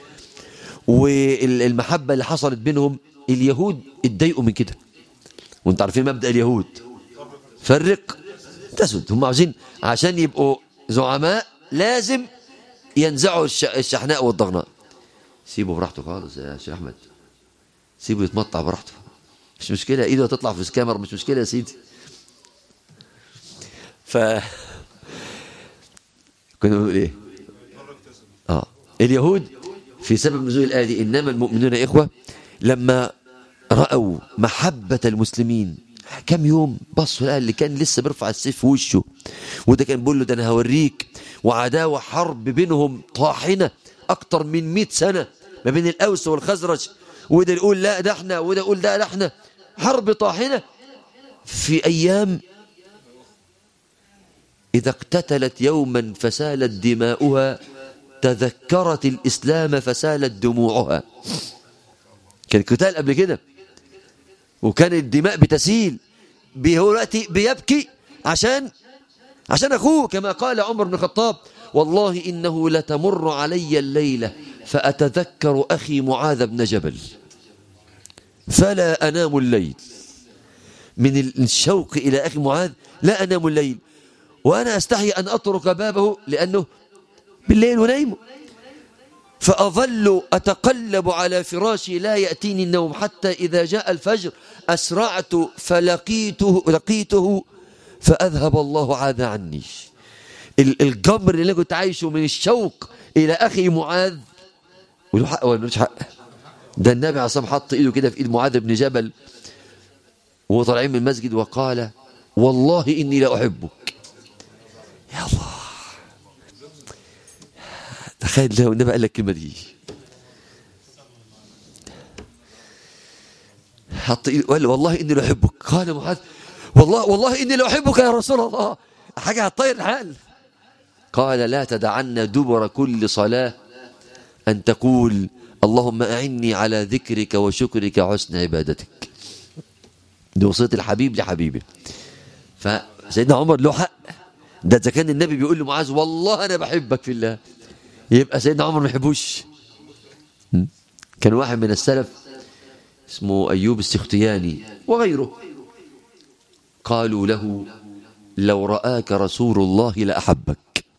A: والمحبة اللي حصلت بينهم. اليهود اتضايقوا من كده، وانتم عارفين مبدأ اليهود فرق تسد. هم عاوزين عشان يبقوا زعماء لازم ينزعوا الشحناء والضغناء. سيبه براحته خالص يا شيخ أحمد، سيبه يتمطع براحته، مش مشكلة، ايده هتطلع في الكاميرا مش مشكلة يا سيدي. كنا بنقول ايه؟ اليهود في سبب نزول الآية دي إنما المؤمنون إخوة، لما رأوا محبة المسلمين كم يوم بصوا لقى اللي كان لسه بيرفع السيف في وشه، وده كان بيقول له ده انا هوريك، وعداوه حرب بينهم طاحنه اكتر من 100 سنه ما بين الاوس والخزرج، وده يقول لا ده احنا، وده يقول لا احنا، حرب طاحنه. في ايام اذا اقتتلت يوما فسالت دماؤها تذكرت الاسلام فسالت دموعها. كان قتال قبل كده وكان الدماء بتسيل، هو دلوقتي بيبكي عشان أخوه، كما قال عمر بن الخطاب والله إنه لتمر علي الليلة فأتذكر أخي معاذ بن جبل فلا أنام الليل. من الشوق إلى أخي معاذ لا أنام الليل، وأنا أستحي أن أطرق بابه لأنه بالليل ونايم، فأظل أتقلب على فراشي لا يأتيني النوم حتى إذا جاء الفجر أسرعت فلقيته فأذهب الله عاذ عني. الجمر اللي كنت عايشه من الشوق إلى أخي معاذ، وله حق ولا ملوش حق؟ ده النبي عليه الصلاة والسلام حط إيده كده في إيد معاذ بن جبل وهو طالعين من المسجد وقال والله إني لا أحبك. يا الله، تخيل لو النبي قال لك الكلمة دي، حط إيده وقال والله إني لا أحبك. قال معاذ والله إني لا أحبك يا رسول الله، حاجة هتطير الحال. قال لا تدعن دبر كل صلاة أن تقول اللهم أعني على ذكرك وشكرك وحسن عبادتك. دي وصية الحبيب لحبيبه. فسيدنا عمر له حق، ده إذا كان النبي بيقول لمعاذ والله أنا بحبك في الله، يبقى سيدنا عمر ما يحبوش. كان واحد من السلف اسمه أيوب السختياني وغيره قالوا له لو رآك رسول الله لأحبك.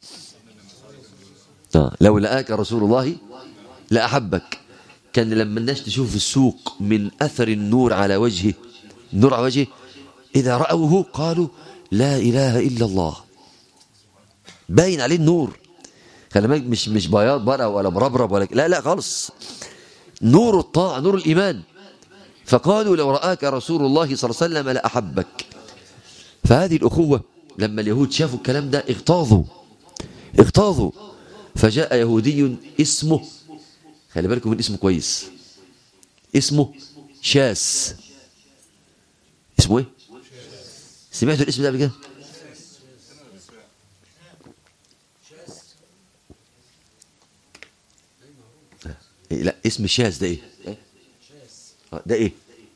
A: لو رآك رسول الله لأحبك. كان لما الناس تشوف في السوق من أثر النور على وجهه، النور على وجهه، إذا رأوه قالوا لا إله إلا الله، باين عليه النور. خلي بالك مش بياض بقى ولا مربرب ولا لا خالص، نور الطاعة نور الإيمان. فقالوا لو رآك رسول الله صلى الله عليه وسلم لأحبك. فهذه الأخوة لما اليهود شافوا الكلام ده اغتاظوا. فجاء يهودي اسمه، خلي بالكم من اسمه كويس، اسمه شاس. اسمه ايه؟ سمعتوا الاسم ده قبل كده؟ لا اسم شاس ده ايه؟ ده ايه؟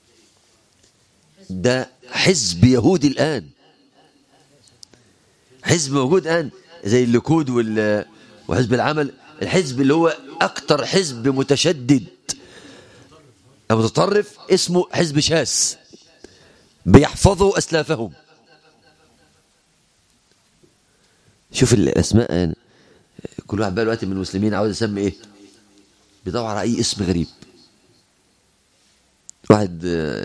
A: ده حزب يهودي الآن، حزب موجود الآن زي الليكود وحزب العمل. الحزب اللي هو أكتر حزب متشدد متطرف اسمه حزب شاس، بيحفظوا أسلافهم. شوف الأسماء يعني. كل واحد بقى دلوقتي من المسلمين عاوز يسمي إيه، بيدور على أي اسم غريب. واحد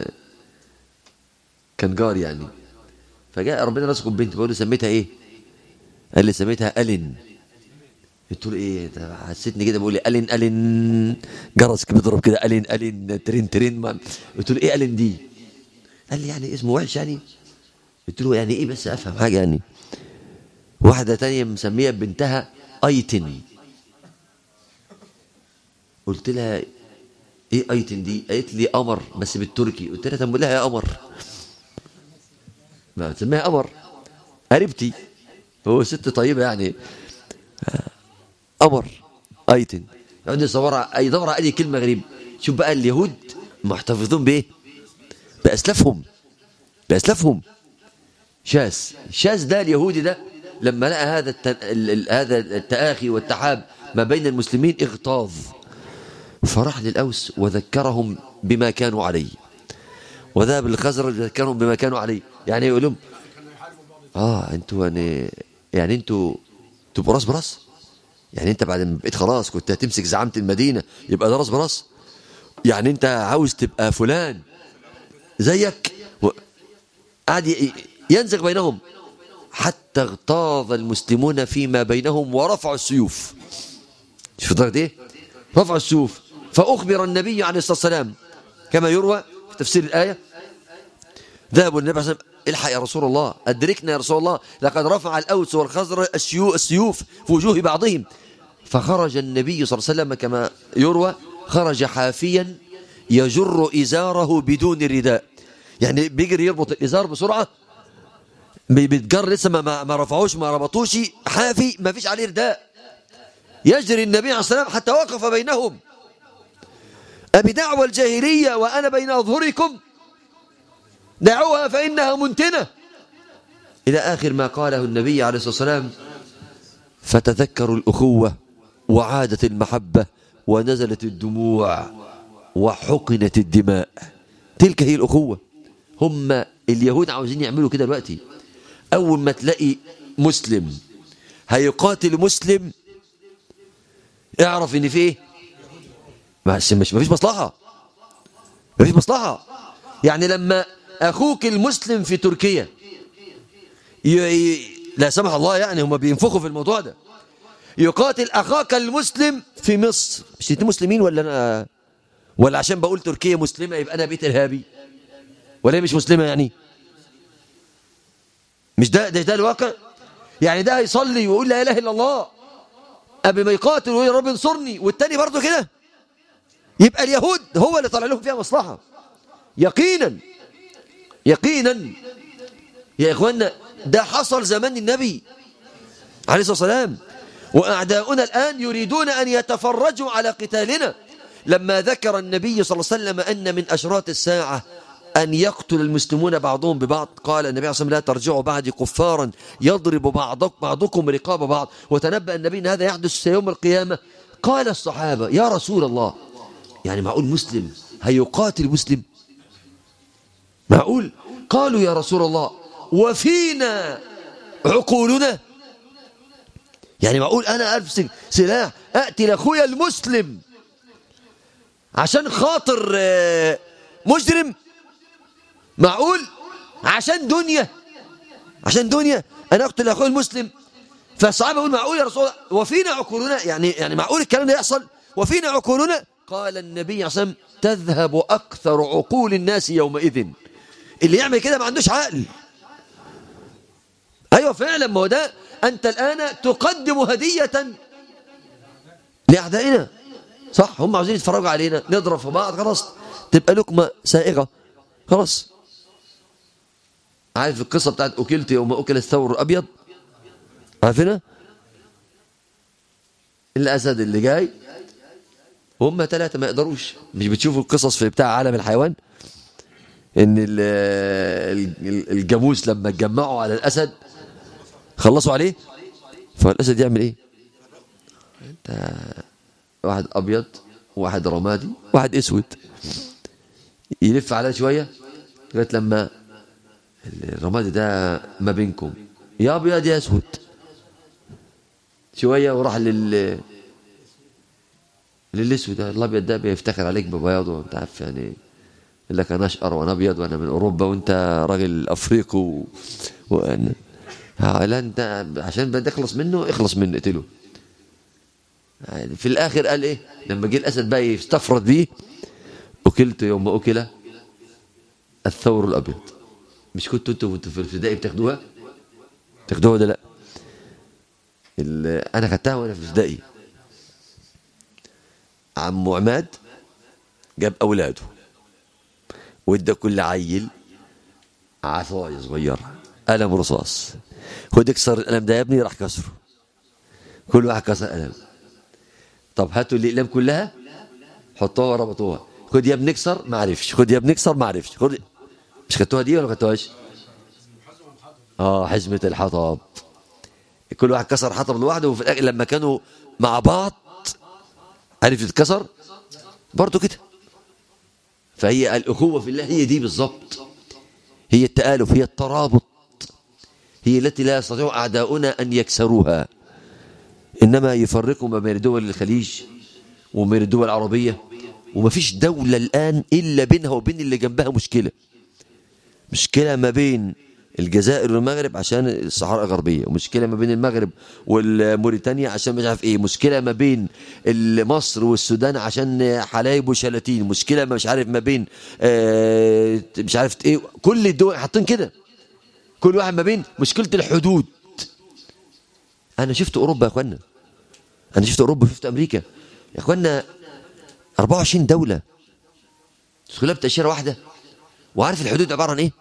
A: كان جار يعني، فجاء ربنا رزقه بنت، بقول له سميتها إيه؟ قال لي سميتها ألين. قلت له ايه ده، حسيتني كده بقول لي ألين جرس كده بيضرب كده ألين ترين. قلت له ايه ألين دي؟ قال لي يعني اسمه وحش يعني. قلت له يعني ايه بس افهم حاجه يعني. واحده تانية مسميه بنتها ايتن. قلت لها ايه ايتن دي؟ قالت لي قمر بس بالتركي. قلت لها طب لها يا قمر، ما تسميها قمر قريبتي، هو ست طيبه يعني. قمر ايتن يقعد يدور على اي كلمه غريبه. شوف بقى اليهود محتفظون بايه؟ باسلافهم. شاس ده اليهودي ده لما لقى هذا التآخي والتحاب ما بين المسلمين اغتاظ، فراح للأوس وذكرهم بما كانوا عليه، وذهب للخزرج وذكرهم بما كانوا عليه. يعني يقول لهم انتوا يعني انتوا تبقوا راس براس، يعني انت بعد ما بقيت خلاص كنت هتمسك زعامة المدينة يبقى ده راس براس، يعني انت عاوز تبقى فلان زيك. قعد ينزغ بينهم حتى اغتاظ المسلمون فيما بينهم ورفعوا السيوف. شوف درجة ايه؟ رفعوا السيوف. فأخبر النبي عليه الصلاة والسلام كما يروى في تفسير الآية ذهبوا النبي عليه الصلاة والسلام: الحق يا رسول الله، أدركنا يا رسول الله، لقد رفع الأوس والخزرج السيوف في وجوه بعضهم. فخرج النبي صلى الله عليه وسلم كما يروى، خرج حافيا يجر إزاره بدون رداء، يعني بيجري يربط الإزار بسرعة، بيتجر لسه ما رفعوش ما ربطوش، حافي ما فيش عليه رداء، يجري النبي عليه الصلاة والسلام حتى وقف بينهم: أبدعوى الجاهلية وأنا بين أظهركم؟ دعوها فإنها منتنة، إلى آخر ما قاله النبي عليه الصلاة والسلام. فتذكروا الأخوة وعادت المحبة ونزلت الدموع وحقنت الدماء. تلك هي الأخوة. هم اليهود عاوزين يعملوا كده دلوقتي. أول ما تلاقي مسلم هيقاتل مسلم، اعرف ان فيه مش مفيش مصلحة، مفيش مصلحة. يعني لما أخوك المسلم في تركيا لا سمح الله، يعني هم بينفخوا في الموضوع ده، يقاتل أخاك المسلم في مصر، مش انتوا مسلمين ولا أنا، ولا عشان بقول تركيا مسلمة يبقى أنا بقيت إرهابي، ولا مش مسلمة؟ يعني مش ده الواقع. يعني ده هيصلي ويقول لا إله إلا الله قبل ما يقاتل ويقول يا رب انصرني، والتاني برضه كده، يبقى اليهود هو اللي طلع لهم فيها مصلحة. يقينا يقينا يا إخواننا، ده حصل زمان النبي عليه الصلاة والسلام، وأعداؤنا الآن يريدون أن يتفرجوا على قتالنا. لما ذكر النبي صلى الله عليه وسلم أن من أشراط الساعة أن يقتل المسلمون بعضهم ببعض، قال النبي عليه الصلاة والسلام: لا ترجعوا بعدي كفارا يضرب بعضكم رقاب بعض. وتنبأ النبي أن هذا يحدث يوم القيامة. قال الصحابة: يا رسول الله، يعني معقول مسلم هيقاتل مسلم؟ معقول؟ قالوا: يا رسول الله وفينا عقولنا؟ يعني معقول أنا أمسك سلاح أقتل أخويا المسلم عشان خاطر مجرم؟ معقول؟ عشان دنيا، عشان دنيا أنا أقتل أخويا المسلم؟ فالصحابة يقول: معقول يا رسول الله وفينا عقولنا؟ يعني معقول الكلام ده يحصل وفينا عقولنا؟ قال النبي عليه الصلاة والسلام: تذهب أكثر عقول الناس يومئذ. اللي يعمل كده ما عندوش عقل. أيوة فعلا، ما هو ده، أنت الآن تقدم هدية لأعدائنا، صح؟ هم عاوزين يتفرجوا علينا نضرب في بعض، خلاص تبقى لقمة سائغة، خلاص. عارف القصة بتاعت أكلت يوم أكل الثور الأبيض؟ عارفينها؟ الأسد اللي جاي وهم 3 ما يقدروش. مش بتشوفوا القصص في بتاع عالم الحيوان ان الجاموس لما اتجمعوا على الأسد خلصوا عليه، فالأسد يعمل ايه؟ انت واحد أبيض واحد رمادي واحد اسود، يلف عليه شوية لغاية لما الرمادي ده ما بينكم، يا أبيض يا اسود، شوية وراح للاسود. الابيض ده بيفتخر عليك ببياضه، انت عارف يعني، يقول لك انا اشقر وانا ابيض وانا من اوروبا وانت راجل افريقي وانا لا، انت عشان بدك تخلص منه اخلص منه اقتله. يعني في الاخر قال ايه لما جه الاسد بقى يستفرد بيه؟ اكلت يوم اكل الثور الابيض. مش كنتوا انتوا في الابتدائي بتاخدوها ولا لا؟ انا خدتها وانا في الابتدائي. عم عماد جاب اولاده وادى كل عيل عصايه صغيره قلم رصاص، خد اكسر القلم ده يا ابني، راح كسره، كل واحد كسر قلم. طب هاتوا الاقلام كلها حطوها وربطوها، خد يا ابني اكسر، ما عرفش، خد يا ابني اكسر، ما عرفش، خد. مش خدتوها دي ولا ما خدتوهاش؟ حزمه الحطب، كل واحد كسر حطب لوحده، وفي الاخر لما كانوا مع بعض عرف يتكسر برضه كده. فهي الأخوة في الله هي دي بالضبط، هي التآلف، هي الترابط، هي التي لا يستطيع أعداؤنا أن يكسروها. إنما يفرقوا ما بين دول الخليج وما بين الدول العربية، وما فيش دولة الآن إلا بينها وبين اللي جنبها مشكلة ما بين الجزائر والمغرب عشان الصحراء الغربية، ومشكلة ما بين المغرب والموريتانيا عشان مش عارف ايه، مشكلة ما بين مصر والسودان عشان حلايب وشلاتين، مشكلة مش عارف ما بين مش عارف ايه، كل الدول حاطين كده، كل واحد ما بين مشكلة الحدود. انا شفت اوروبا يا اخوانا، انا شفت اوروبا وشفت امريكا يا اخوانا، 24 دولة كلها بتأشيرة واحدة، وعارف الحدود عبارة عن ايه؟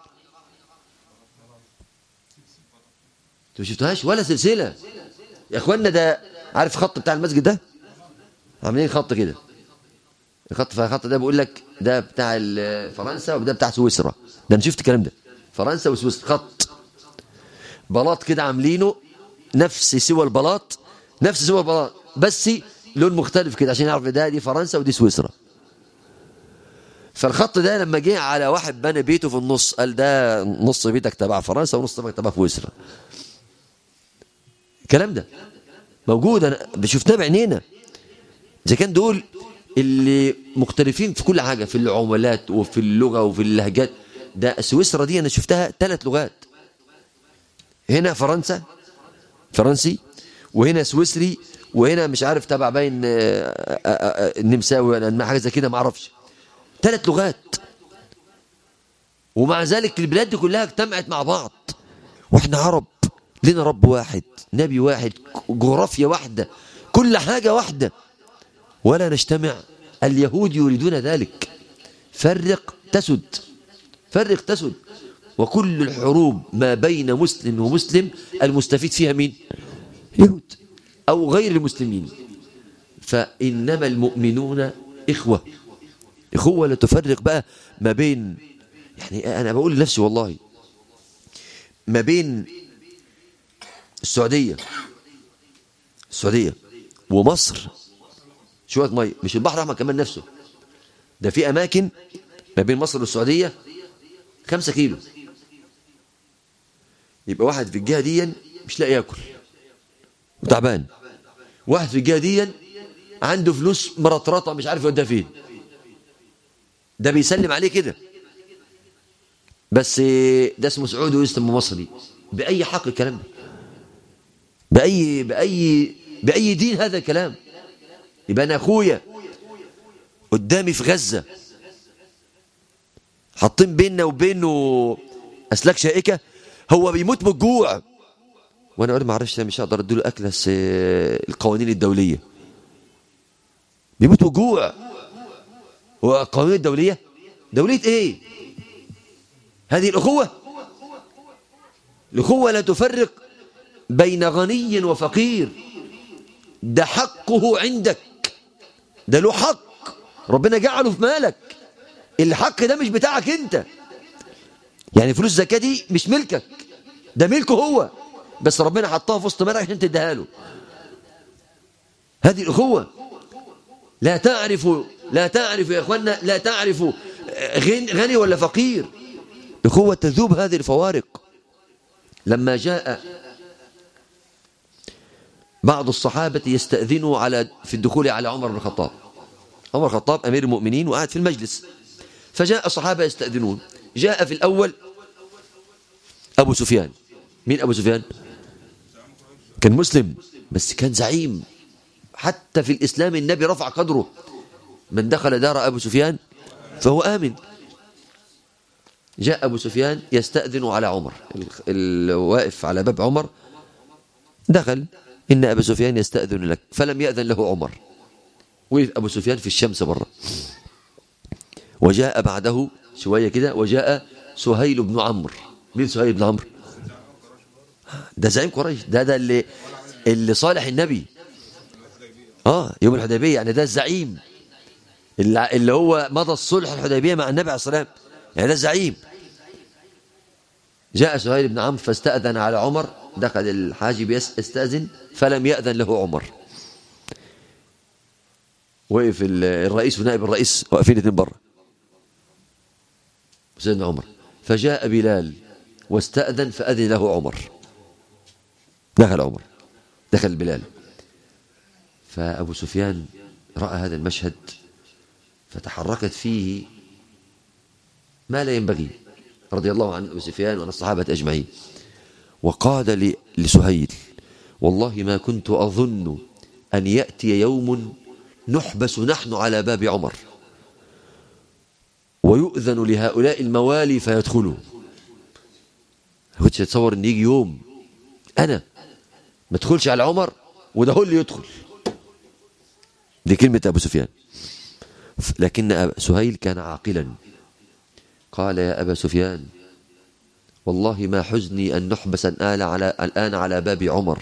A: انتوا ما شفتوهاش ولا سلسلة يا اخوانا. ده عارف الخط بتاع المسجد ده؟ عاملين خط كده، الخط ده بيقول لك ده بتاع فرنسا وده بتاع سويسرا. ده انا شفت الكلام ده، فرنسا وسويسرا، خط بلاط كده عاملينه نفس سوى البلاط، نفس سوى البلاط بس لون مختلف كده عشان يعرف ده دي فرنسا ودي سويسرا. فالخط ده لما جه على واحد بنى بيته في النص قال ده نص بيتك تبع فرنسا ونص بيتك تبع سويسرا. الكلام ده موجود، انا شفناه بعينينا. اذا كان دول اللي مختلفين في كل حاجه، في العملات وفي اللغه وفي اللهجات، ده سويسرا دي انا شفتها 3 لغات، هنا فرنسي، وهنا سويسري، وهنا مش عارف تبع باين النمساوي ولا حاجه زي كده ما اعرفش، 3 لغات. ومع ذلك البلاد دي كلها اجتمعت مع بعض، واحنا عرب لنا رب واحد، نبي واحد، جغرافيا واحده، كل حاجه واحده، ولا نجتمع. اليهود يريدون ذلك، فرق تسد، فرق تسد. وكل الحروب ما بين مسلم ومسلم المستفيد فيها مين؟ يهود أو غير المسلمين. فإنما المؤمنون إخوة، إخوة لا تفرق بقى ما بين، يعني أنا بقول لنفسي والله، ما بين السعودية ومصر شوية مية، مش البحر الأحمر كمان نفسه، ده في أماكن ما بين مصر والسعودية 5 كيلو، يبقى واحد في الجهة دي مش لاقي ياكل وتعبان، واحد في الجهة دي عنده فلوس مرطرطة مش عارف يوديها فين، ده بيسلم عليه كده، بس ده اسمه سعودي واسمه مصري. بأي حق الكلام ده؟ بأي دين هذا الكلام؟ يبقى أنا أخويا قدامي في غزة حاطين بيننا وبينه أسلاك شائكة، هو بيموت من الجوع، وانا اقول ما اعرفش مش هقدر اديله اكل، بس القوانين الدوليه بيموت من الجوع. هو القوانين الدوليه دوليه ايه؟ هذه الاخوه لا تفرق بين غني وفقير، ده حقه عندك، ده له حق ربنا جعله في مالك، الحق ده مش بتاعك انت، يعني فلوس الزكاه دي مش ملكك، ده ملكه هو، بس ربنا حطها في وسط مالك عشان تديها له. هذه الأخوة لا تعرف يا اخوانا، لا تعرف غني ولا فقير، الأخوة تذوب هذه الفوارق. لما جاء بعض الصحابة يستأذنوا في الدخول على عمر بن الخطاب، عمر بن الخطاب أمير المؤمنين وقعد في المجلس، فجاء الصحابة يستأذنون. جاء في الأول أبو سفيان. مين أبو سفيان؟ كان مسلم بس كان زعيم، حتى في الإسلام النبي رفع قدره، من دخل دار أبو سفيان فهو آمن. جاء أبو سفيان يستأذن على عمر، الواقف على باب عمر دخل، إن أبو سفيان يستأذن لك، فلم يأذن له عمر، وقف أبو سفيان في الشمس برا. وجاء بعده شوية كده وجاء سهيل بن عمرو. مين سهيل بن عمرو؟ ده زعيم قريش، ده اللي صالح النبي يوم الحديبية، يعني ده الزعيم اللي هو مضى الصلح الحديبية مع النبي عليه الصلاة والسلام، يعني ده الزعيم. جاء سهيل بن عمرو فاستأذن على عمر، دخل الحاجب يستأذن فلم يأذن له عمر، وقف الرئيس ونائب الرئيس واقفين اثنين بره سيدنا عمر، فجاء بلال واستأذن فأذن له عمر، دخل بلال. فأبو سفيان رأى هذا المشهد فتحركت فيه ما لا ينبغي، رضي الله عن أبي سفيان وعن الصحابة أجمعين، وقال لسهيل: والله ما كنت أظن أن يأتي يوم نحبس نحن على باب عمر ويؤذن لهؤلاء الموالي فيدخلوا. كنت أتصور أن يجي يوم أنا ما ادخلش على عمر وده هو اللي يدخل. دي كلمة أبو سفيان. لكن سهيل كان عاقلا، قال: يا أبا سفيان، والله ما حزني أن نحبس الآن على باب عمر.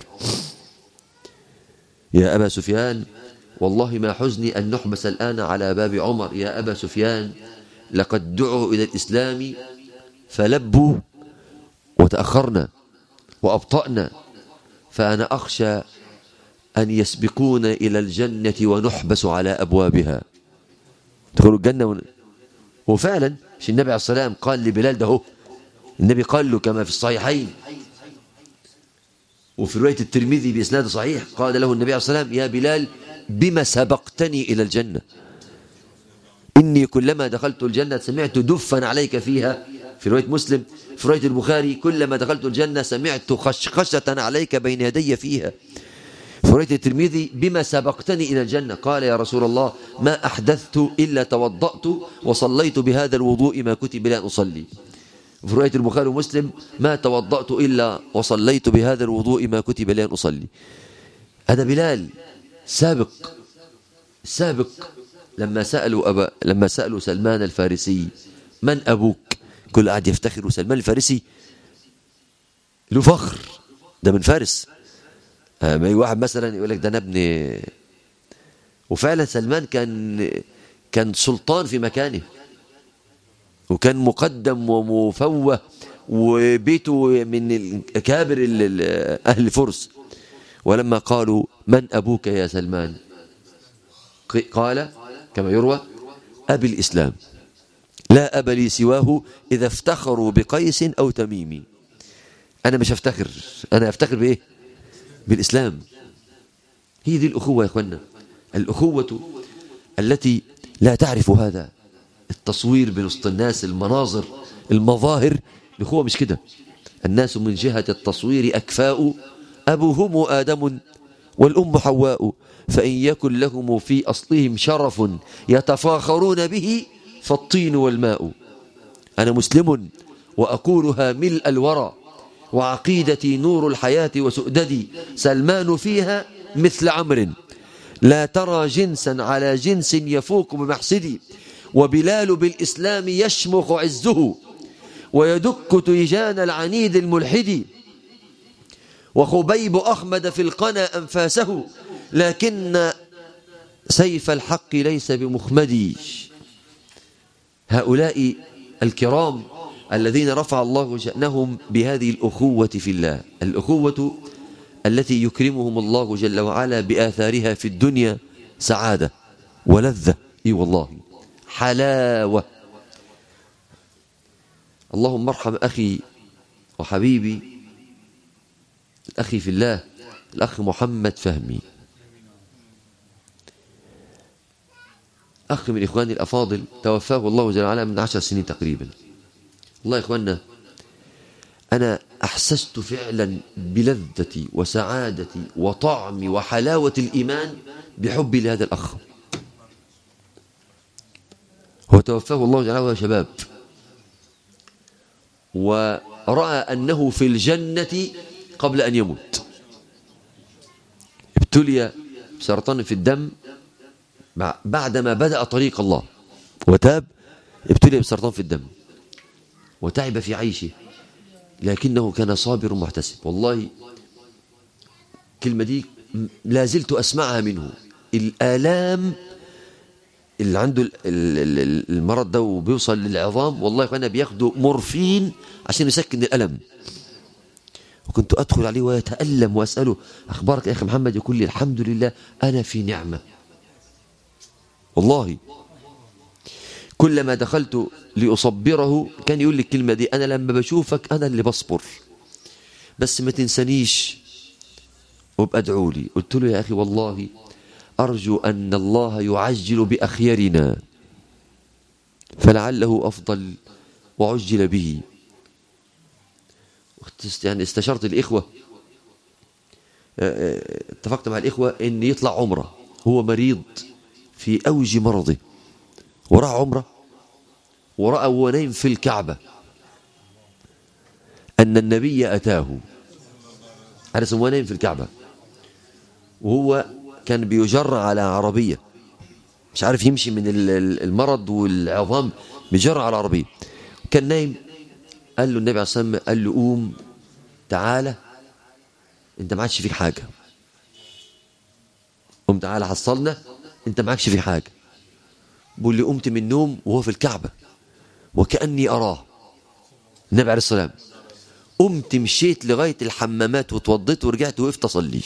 A: يا أبا سفيان، والله ما حزني أن نحبس الآن على باب عمر. يا أبا سفيان، لقد دعوا إلى الإسلام فلبوا وتأخرنا وأبطأنا، فأنا أخشى أن يسبقون إلى الجنة ونحبس على أبوابها. دخلوا الجنة وفعلا النبي عليه الصلاة والسلام قال لبلال ده هو. النبي قال له كما في الصحيحين وفي رواية الترمذي بإسناد صحيح، قال له النبي عليه الصلاة والسلام: يا بلال، بما سبقتني إلى الجنة؟ إني كلما دخلت الجنة سمعت دفا عليك فيها. في رواية مسلم. في رواية البخاري: كلما دخلت الجنة سمعت خشخشة عليك بين يدي فيها. في رواية الترمذي: بما سبقتني إلى الجنة؟ قال: يا رسول الله، ما أحدثت إلا توضأت وصليت بهذا الوضوء ما كتب لي أن أصلي. في رواية البخاري ومسلم: ما توضأت إلا وصليت بهذا الوضوء ما كتب لي أن أصلي. هذا بلال سابق. لما سألوا سلمان الفارسي: من أبوك؟ كل قاعد يفتخر. سلمان الفارسي له فخر، ده من فارس. ما واحد مثلا يقول لك ده أنا ابن. وفعلا سلمان كان سلطان في مكانه، وكان مقدم ومفوه، وبيته من أكابر أهل الفرس. ولما قالوا: من أبوك يا سلمان؟ قال كما يروى: أبي الإسلام، لا أب لي سواه إذا افتخروا بقيس أو تميمي. أنا مش أفتخر، أنا أفتخر بإيه؟ بالإسلام. هي دي الأخوة يا أخوانا، الأخوة التي لا تعرف هذا التصوير بوسط الناس، المناظر، المظاهر. الأخوة مش كده. الناس من جهة التصوير أكفاء، أبوهم آدم والأم حواء، فإن يكن لهم في أصلهم شرف يتفاخرون به فالطين والماء. أنا مسلم وأقولها ملء الورى، وعقيدتي نور الحياة وسؤددي. سلمان فيها مثل عمرو، لا ترى جنسا على جنس يفوق بمحسدي. وبلال بالإسلام يشمخ عزه، ويدك تيجان العنيد الملحد. وخبيب أحمد في القنا أنفاسه، لكن سيف الحق ليس بمخمدي. هؤلاء الكرام الذين رفع الله شأنهم بهذه الأخوة في الله، الأخوة التي يكرمهم الله جل وعلا بآثارها في الدنيا سعادة ولذة، إي والله حلاوة. اللهم ارحم أخي وحبيبي الأخي في الله الأخ محمد فهمي، أخ من إخواني الأفاضل، توفاه الله جل وعلا من 10 سنين تقريبا. والله يا إخواننا، أنا أحسست فعلا بلذتي وسعادتي وطعم وحلاوة الإيمان بحبي لهذا الأخ. هو توفاه الله جل وعلا وهو شباب، ورأى أنه في الجنة قبل أن يموت. ابتلي بسرطان في الدم بعدما بدأ طريق الله وتاب. ابتلي بسرطان في الدم وتعب في عيشه، لكنه كان صابر محتسب. والله الكلمة دي لا زلت أسمعها منه. الآلام اللي عنده المرض ده وبيوصل للعظام، والله أنا بياخدوا مورفين عشان يسكن الألم. وكنت أدخل عليه ويتألم وأسأله: أخبارك يا أخي محمد؟ يقول لي: الحمد لله أنا في نعمة. والله كلما دخلت لأصبره كان يقول لي الكلمة دي: أنا لما بشوفك أنا اللي بصبر، بس ما تنسانيش وابقى ادعوا لي. قلت له: يا أخي والله أرجو أن الله يعجل بأخيرنا، فلعله أفضل وعجل به. يعني استشرت الإخوة، اتفقت مع الإخوة إن يطلع عمرة، هو مريض في أوج مرضه، وراح عمرة ورأى وهو نايم في الكعبة أن النبي أتاه. أنا وهو نايم في الكعبة، وهو كان بيجر على عربية، مش عارف يمشي من المرض والعظام، بيجر على عربية، كان نايم. قال له النبي عليه الصلاة والسلام، قال له قوم تعالى انت ما عادش فيك حاجة، قوم تعالى حصلنا انت ما عادش فيك حاجة. بيقول لي قمت من النوم وهو في الكعبة وكأني أراه النبي عليه الصلاة والسلام. قمت مشيت لغاية الحمامات وتوضيت ورجعت وقفت أصلي.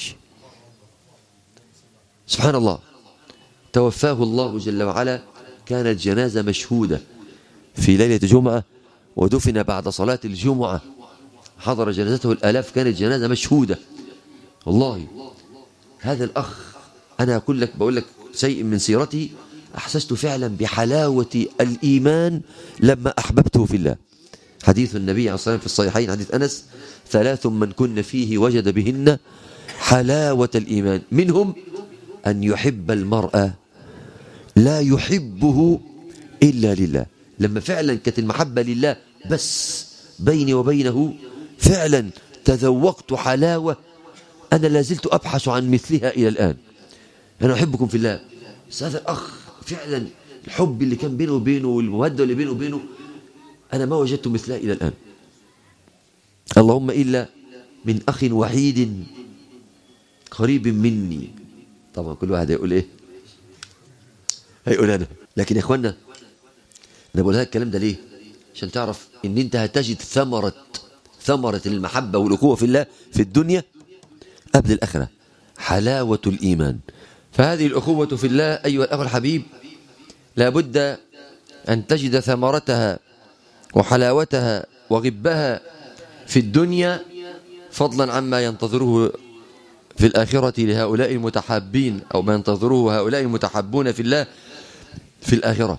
A: سبحان الله. توفاه الله جل وعلا، كانت جنازة مشهودة في ليلة جمعة، ودفن بعد صلاة الجمعة، حضر جنازته الآلاف، كانت جنازة مشهودة. والله هذا الأخ أنا بقول لك شيء من سيرته، أحسست فعلا بحلاوة الإيمان لما أحببته في الله. حديث النبي عليه الصلاة والسلام في الصحيحين، حديث أنس: 3 من كن فيه وجد بهن حلاوة الإيمان، منهم أن يحب المرء لا يحبه إلا لله. لما فعلا كانت المحبة لله بس بيني وبينه، فعلا تذوقت حلاوة أنا لازلت أبحث عن مثلها إلى الآن. أنا أحبكم في الله. بس هذا الأخ فعلا الحب اللي كان بينه وبينه والمودة اللي بينه وبينه أنا ما وجدت مثلها إلى الآن، اللهم إلا من أخ وحيد قريب مني. طبعا كل واحد هيقول إيه؟ هيقول أنا. لكن يا إخوانا أنا بقول هذا الكلام ده ليه؟ عشان تعرف إن أنت هتجد ثمرة المحبة والأخوة في الله في الدنيا قبل الآخرة، حلاوة الإيمان. فهذه الأخوة في الله أيها الأخ الحبيب لابد أن تجد ثمرتها وحلاوتها وغبها في الدنيا، فضلا عما ينتظره في الآخرة لهؤلاء المتحابين، أو ما ينتظره هؤلاء المتحابون في الله في الآخرة.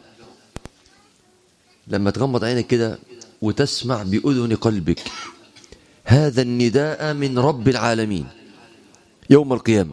A: لما تغمض عينك كده وتسمع بأذن قلبك هذا النداء من رب العالمين يوم القيامة.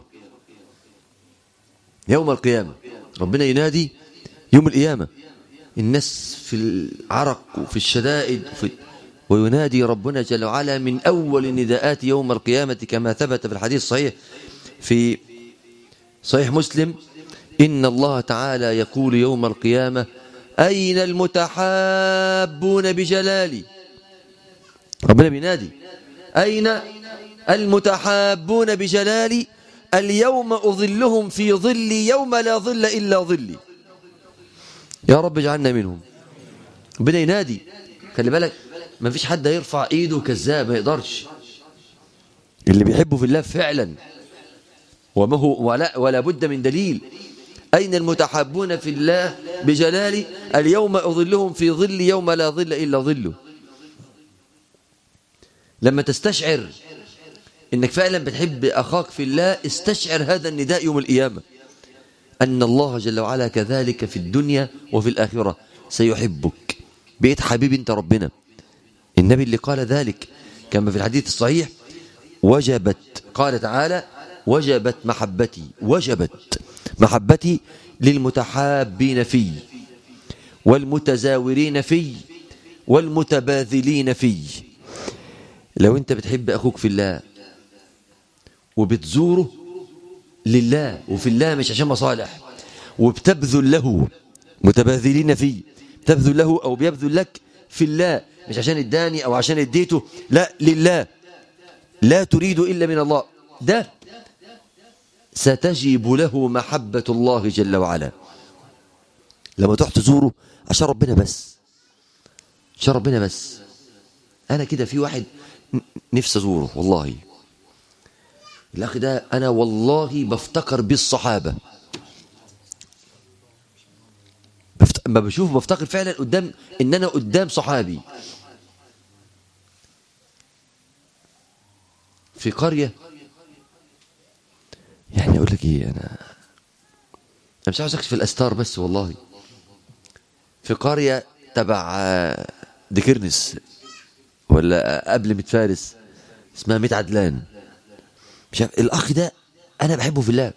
A: يوم القيامة ربنا ينادي يوم القيامة، الناس في العرق وفي الشدائد وينادي ربنا جل وعلا من أول النداءات يوم القيامة، كما ثبت في الحديث الصحيح في صحيح مسلم: إن الله تعالى يقول يوم القيامة: أين المتحابون بجلالي؟ ربنا بينادي: أين المتحابون بجلالي؟ اليوم أظلهم في ظلي يوم لا ظل إلا ظلي. يا رب اجعلنا منهم. ربنا ينادي. خلي بالك ما فيش حد يرفع ايده كذاب، ما يقدرش. اللي بيحبه في الله فعلا وما هو ولا بد من دليل. أين المتحابون في الله بجلالي؟ اليوم أظلهم في ظل يوم لا ظل إلا ظله. لما تستشعر إنك فعلا بتحب أخاك في الله، استشعر هذا النداء يوم القيامة، أن الله جل وعلا كذلك في الدنيا وفي الآخرة سيحبك. بقيت حبيب أنت ربنا. النبي اللي قال ذلك كما في الحديث الصحيح: وجبت، قال تعالى: وجبت محبتي للمتحابين في والمتزاورين في والمتباذلين في. لو أنت بتحب أخوك في الله وبتزوره لله وفي الله مش عشان مصالح، وبتبذل له، متباذلين فيه، تبذل له أو بيبذل لك في الله، مش عشان اداني أو عشان اديته، لا، لله، لا تريد إلا من الله، ده ستجب له محبة الله جل وعلا. لما تروح تزوره عشان ربنا بس، عشان ربنا بس. أنا كده في واحد نفسي أزوره والله، الأخ ده أنا والله بفتكر بالصحابة، ما بشوف بفتكر فعلا قدام إن أنا قدام صحابي في قرية. يعني أقول لك إيه، أنا مش عاوز أكشف الأستار بس والله. في قرية تبع دكرنس ولا قبل ميت فارس اسمها ميت عدلان، مش عارف. الأخ ده أنا بحبه في الله،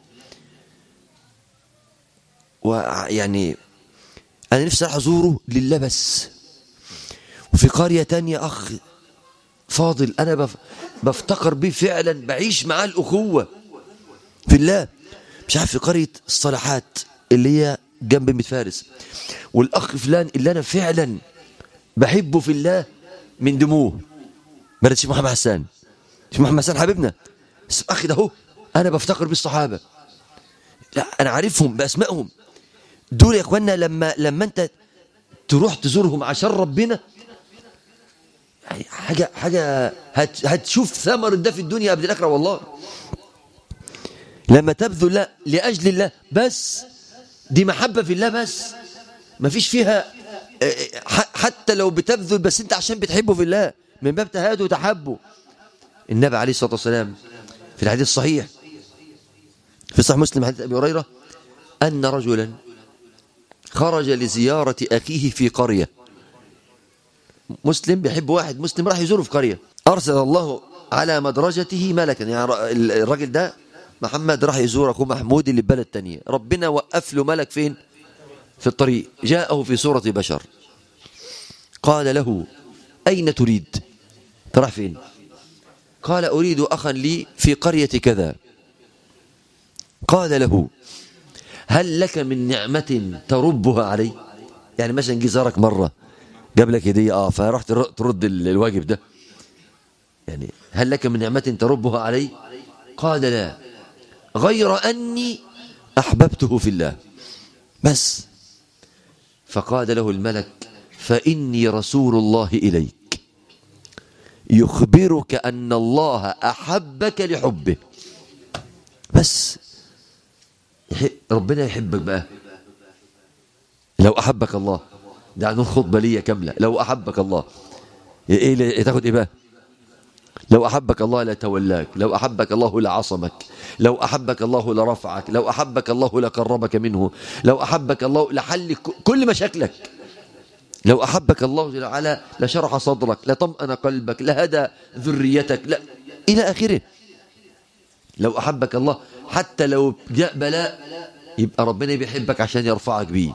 A: ويعني أنا نفسي أروح أزوره لله بس. وفي قرية تانية أخ فاضل أنا بفتقر بيه فعلا، بعيش معاه الأخوة في الله، مش عارف، في قرية الصلاحات اللي هي جنب ميت فارس. والأخ فلان اللي أنا فعلا بحبه في الله من دموه، بلد الشيخ محمد حسان. الشيخ محمد حسان حبيبنا، بس الأخ ده هو أنا بفتقر بالصحابة، لا أنا عارفهم بأسمائهم دول يا إخوانا. لما أنت تروح تزورهم عشان ربنا، يعني حاجة هتشوف ثمر ده في الدنيا قبل الآخرة والله. لما تبذل لأجل الله بس، دي محبة في الله بس، ما فيش فيها حتى لو بتبذل بس انت عشان بتحبه في الله، من باب تهاده وتحبه. النبي عليه الصلاة والسلام في الحديث الصحيح في صحيح مسلم حديث أبي هريرة أن رجلا خرج لزيارة أخيه في قرية. مسلم بيحب واحد مسلم راح يزوره في قرية، أرسل الله على مدرجته ملكا، يعني الراجل ده محمد راح يزور أخوه محمود اللي ببلد تانية، ربنا وقف له ملك فين؟ في الطريق، جاءه في صورة بشر، قال له أين تريد؟ تروح فين؟ قال أريد أخا لي في قرية كذا. قال له هل لك من نعمة تربها علي؟ يعني مثلا جه زارك مرة جاب لك هدية فرحت ترد الواجب ده، يعني هل لك من نعمة تربها علي؟ قال لا، غير أني أحببته في الله بس. فقال له الملك فإني رسول الله إليك يخبرك أن الله أحبك لحبه بس. ربنا يحبك بقى لو أحبك الله، ده عنه خطبة ليا كاملة. لو أحبك الله إيه تاخد إيه بقى؟ لو أحبك الله لتولاك، لو أحبك الله لعصمك، لو أحبك الله لرفعك، لو أحبك الله لقربك منه، لو أحبك الله لحل كل مشاكلك، لو أحبك الله جل وعلا لشرح صدرك، لطمأن قلبك، لهدى ذريتك، لا إلى آخره. لو أحبك الله حتى لو جاء بلاء يبقى ربنا بيحبك عشان يرفعك بيه.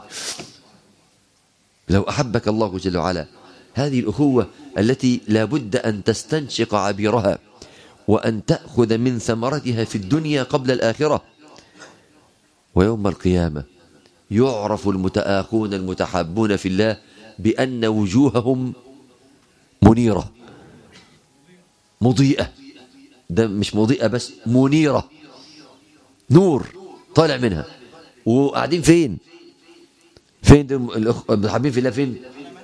A: لو أحبك الله جل وعلا. هذه الأخوة التي لا بد أن تستنشق عبيرها وأن تأخذ من ثمرتها في الدنيا قبل الآخرة. ويوم القيامة يعرف المتآخون المتحابون في الله بأن وجوههم منيرة مضيئة، ده مش مضيئة بس، منيرة، نور طالع منها. وقاعدين فين المتحابين في الله؟ فين؟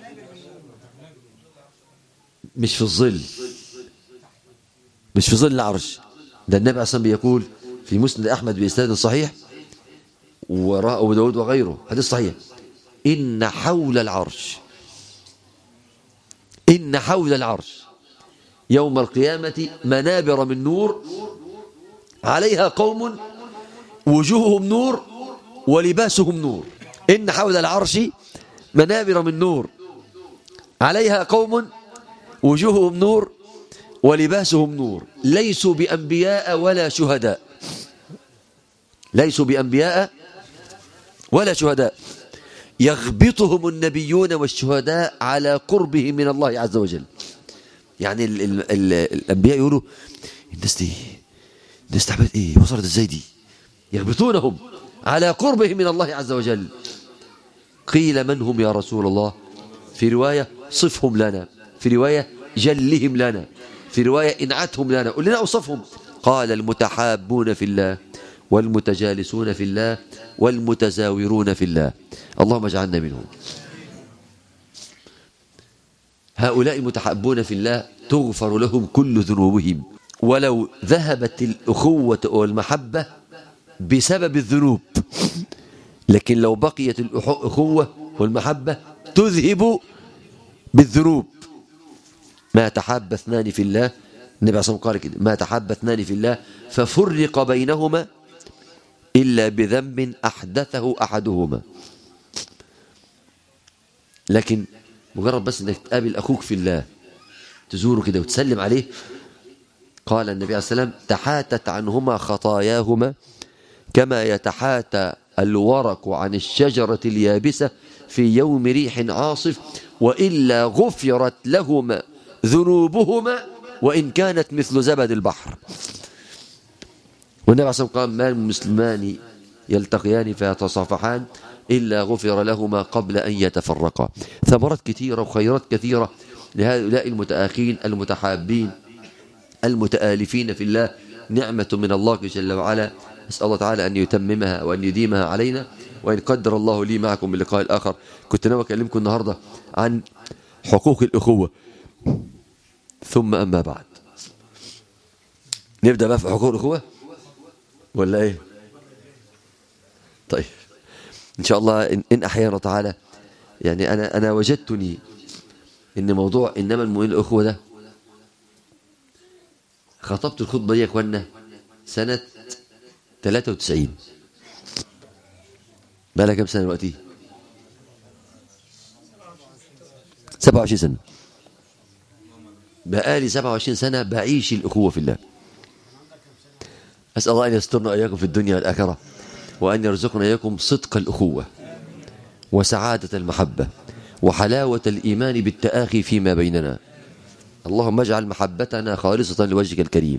A: مش في الظل، مش في ظل العرش. ده النبي أصلا بيقول في مسند أحمد بإسناد صحيح وراء أبو داود وغيره حديث صحيح إن حول العرش يوم القيامة منابر من نور عليها قوم وجوههم نور ولباسهم نور. إن حول العرش منابر من نور عليها قوم وجوههم نور ولباسهم نور، ليسوا بأنبياء ولا شهداء، ليسوا بأنبياء ولا شهداء، يغبطهم النبيون والشهداء على قربهم من الله عز وجل. يعني الأنبياء يقولوا الناس تعبت إيه، وصلت إزاي دي؟ يغبطونهم على قربهم من الله عز وجل. قيل من هم يا رسول الله؟ في رواية صفهم لنا، في رواية جلهم لنا، في رواية انعتهم لنا، قل لنا أوصفهم. قال المتحابون في الله والمتجالسون في الله والمتزاورون في الله. اللهم اجعلنا منهم. هؤلاء المتحابون في الله تغفر لهم كل ذنوبهم، ولو ذهبت الأخوة والمحبة بسبب الذنوب، لكن لو بقيت الأخوة والمحبة تذهب بالذنوب. ما تحاب اثنان في الله، النبي عليه الصلاة والسلام قال كده، ما تحاب اثنان في الله ففرق بينهما إلا بذنب أحدثه أحدهما. لكن مجرد بس أنك تقابل أخوك في الله تزوره كده وتسلم عليه. قال النبي عليه السلام تحاتت عنهما خطاياهما كما يتحاتى الورق عن الشجرة اليابسة في يوم ريح عاصف، وإلا غفرت لهما ذنوبهما وإن كانت مثل زبد البحر. والنبي عليه الصلاة والسلام قال ما المسلمان يلتقيان فيتصافحان إلا غفر لهما قبل أن يتفرقا. ثمرات كثيرة وخيرات كثيرة لهؤلاء المتآخين المتحابين المتآلفين في الله، نعمة من الله جل وعلا. أسأل الله تعالى أن يتممها وأن يديمها علينا، وإن قدر الله لي معكم باللقاء الآخر. كنت ناوي أكلمكم النهاردة عن حقوق الأخوة، ثم أما بعد نبدأ بقى في حقوق الأخوة ولا إيه؟ طيب إن شاء الله إن أحيانا تعالى. يعني أنا وجدتني إن موضوع إنما المؤمنين الأخوة ده خطبت الخطبة دي يا إخوانا سنة 93. بقى لها كم سنة دلوقتي؟ 27 سنة. بقالي 27 سنة بعيش الأخوة في الله. أسأل الله أن يسترنا إياكم في الدنيا والآخرة، وأن يرزقنا إياكم صدق الأخوة وسعادة المحبة وحلاوة الإيمان بالتآخي فيما بيننا. اللهم اجعل محبتنا خالصة لوجهك الكريم.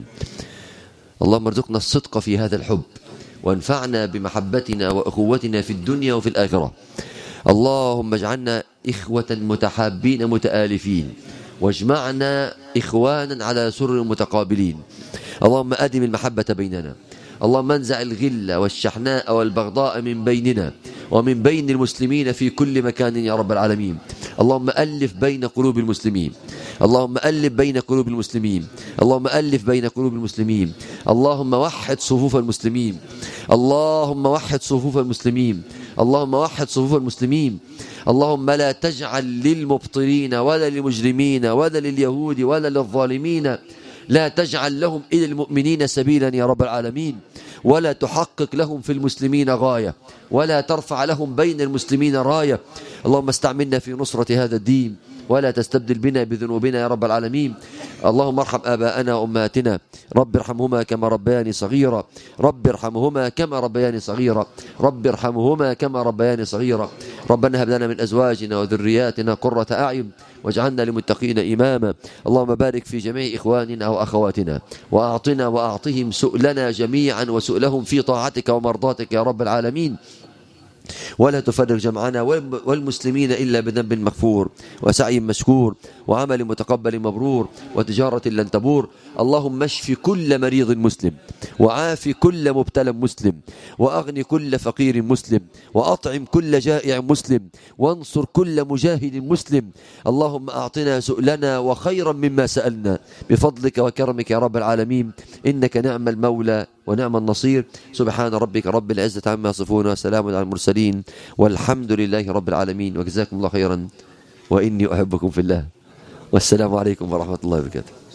A: اللهم ارزقنا الصدق في هذا الحب، وانفعنا بمحبتنا وأخوتنا في الدنيا وفي الآخرة. اللهم اجعلنا إخوة متحابين متآلفين، واجمعنا إخوانا على سرر متقابلين. اللهم أدم المحبة بيننا. اللهم انزع الغل والشحناء والبغضاء من بيننا ومن بين المسلمين في كل مكان يا رب العالمين. اللهم ألف بين قلوب المسلمين. اللهم ألف بين قلوب المسلمين. اللهم ألف بين قلوب المسلمين. اللهم وحد صفوف المسلمين. اللهم وحد صفوف المسلمين. اللهم وحد صفوف المسلمين. اللهم لا تجعل للمبطلين ولا للمجرمين ولا لليهود ولا للظالمين، لا تجعل لهم إلى المؤمنين سبيلا يا رب العالمين، ولا تحقق لهم في المسلمين غاية، ولا ترفع لهم بين المسلمين راية. اللهم استعملنا في نصرة هذا الدين، ولا تستبدل بنا بذنوبنا يا رب العالمين. اللهم ارحم آباءنا وأمهاتنا، رب ارحمهما كما ربياني صغيرا. رب ارحمهما كما ربياني صغيرا. رب ارحمهما كما ربياني صغيرا. ربنا هب لنا من أزواجنا وذرياتنا قرة أعين واجعلنا للمتقين إماما. اللهم بارك في جميع إخواننا وأخواتنا، وأعطنا وأعطهم سؤلنا جميعا وسؤلهم في طاعتك ومرضاتك يا رب العالمين. ولا تفرق جمعنا والمسلمين إلا بذنب مغفور وسعي مشكور وعمل متقبل مبرور وتجارة لن تبور. اللهم اشف كل مريض مسلم، وعاف كل مبتلى مسلم، وأغني كل فقير مسلم، وأطعم كل جائع مسلم، وانصر كل مجاهد مسلم. اللهم أعطنا سؤلنا وخيرا مما سألنا بفضلك وكرمك يا رب العالمين، إنك نعم المولى ونعم النصير. سبحان ربك رب العزة عما يصفون، وسلام على المرسلين، والحمد لله رب العالمين. وجزاكم الله خيرا، وإني أحبكم في الله، والسلام عليكم ورحمة الله وبركاته.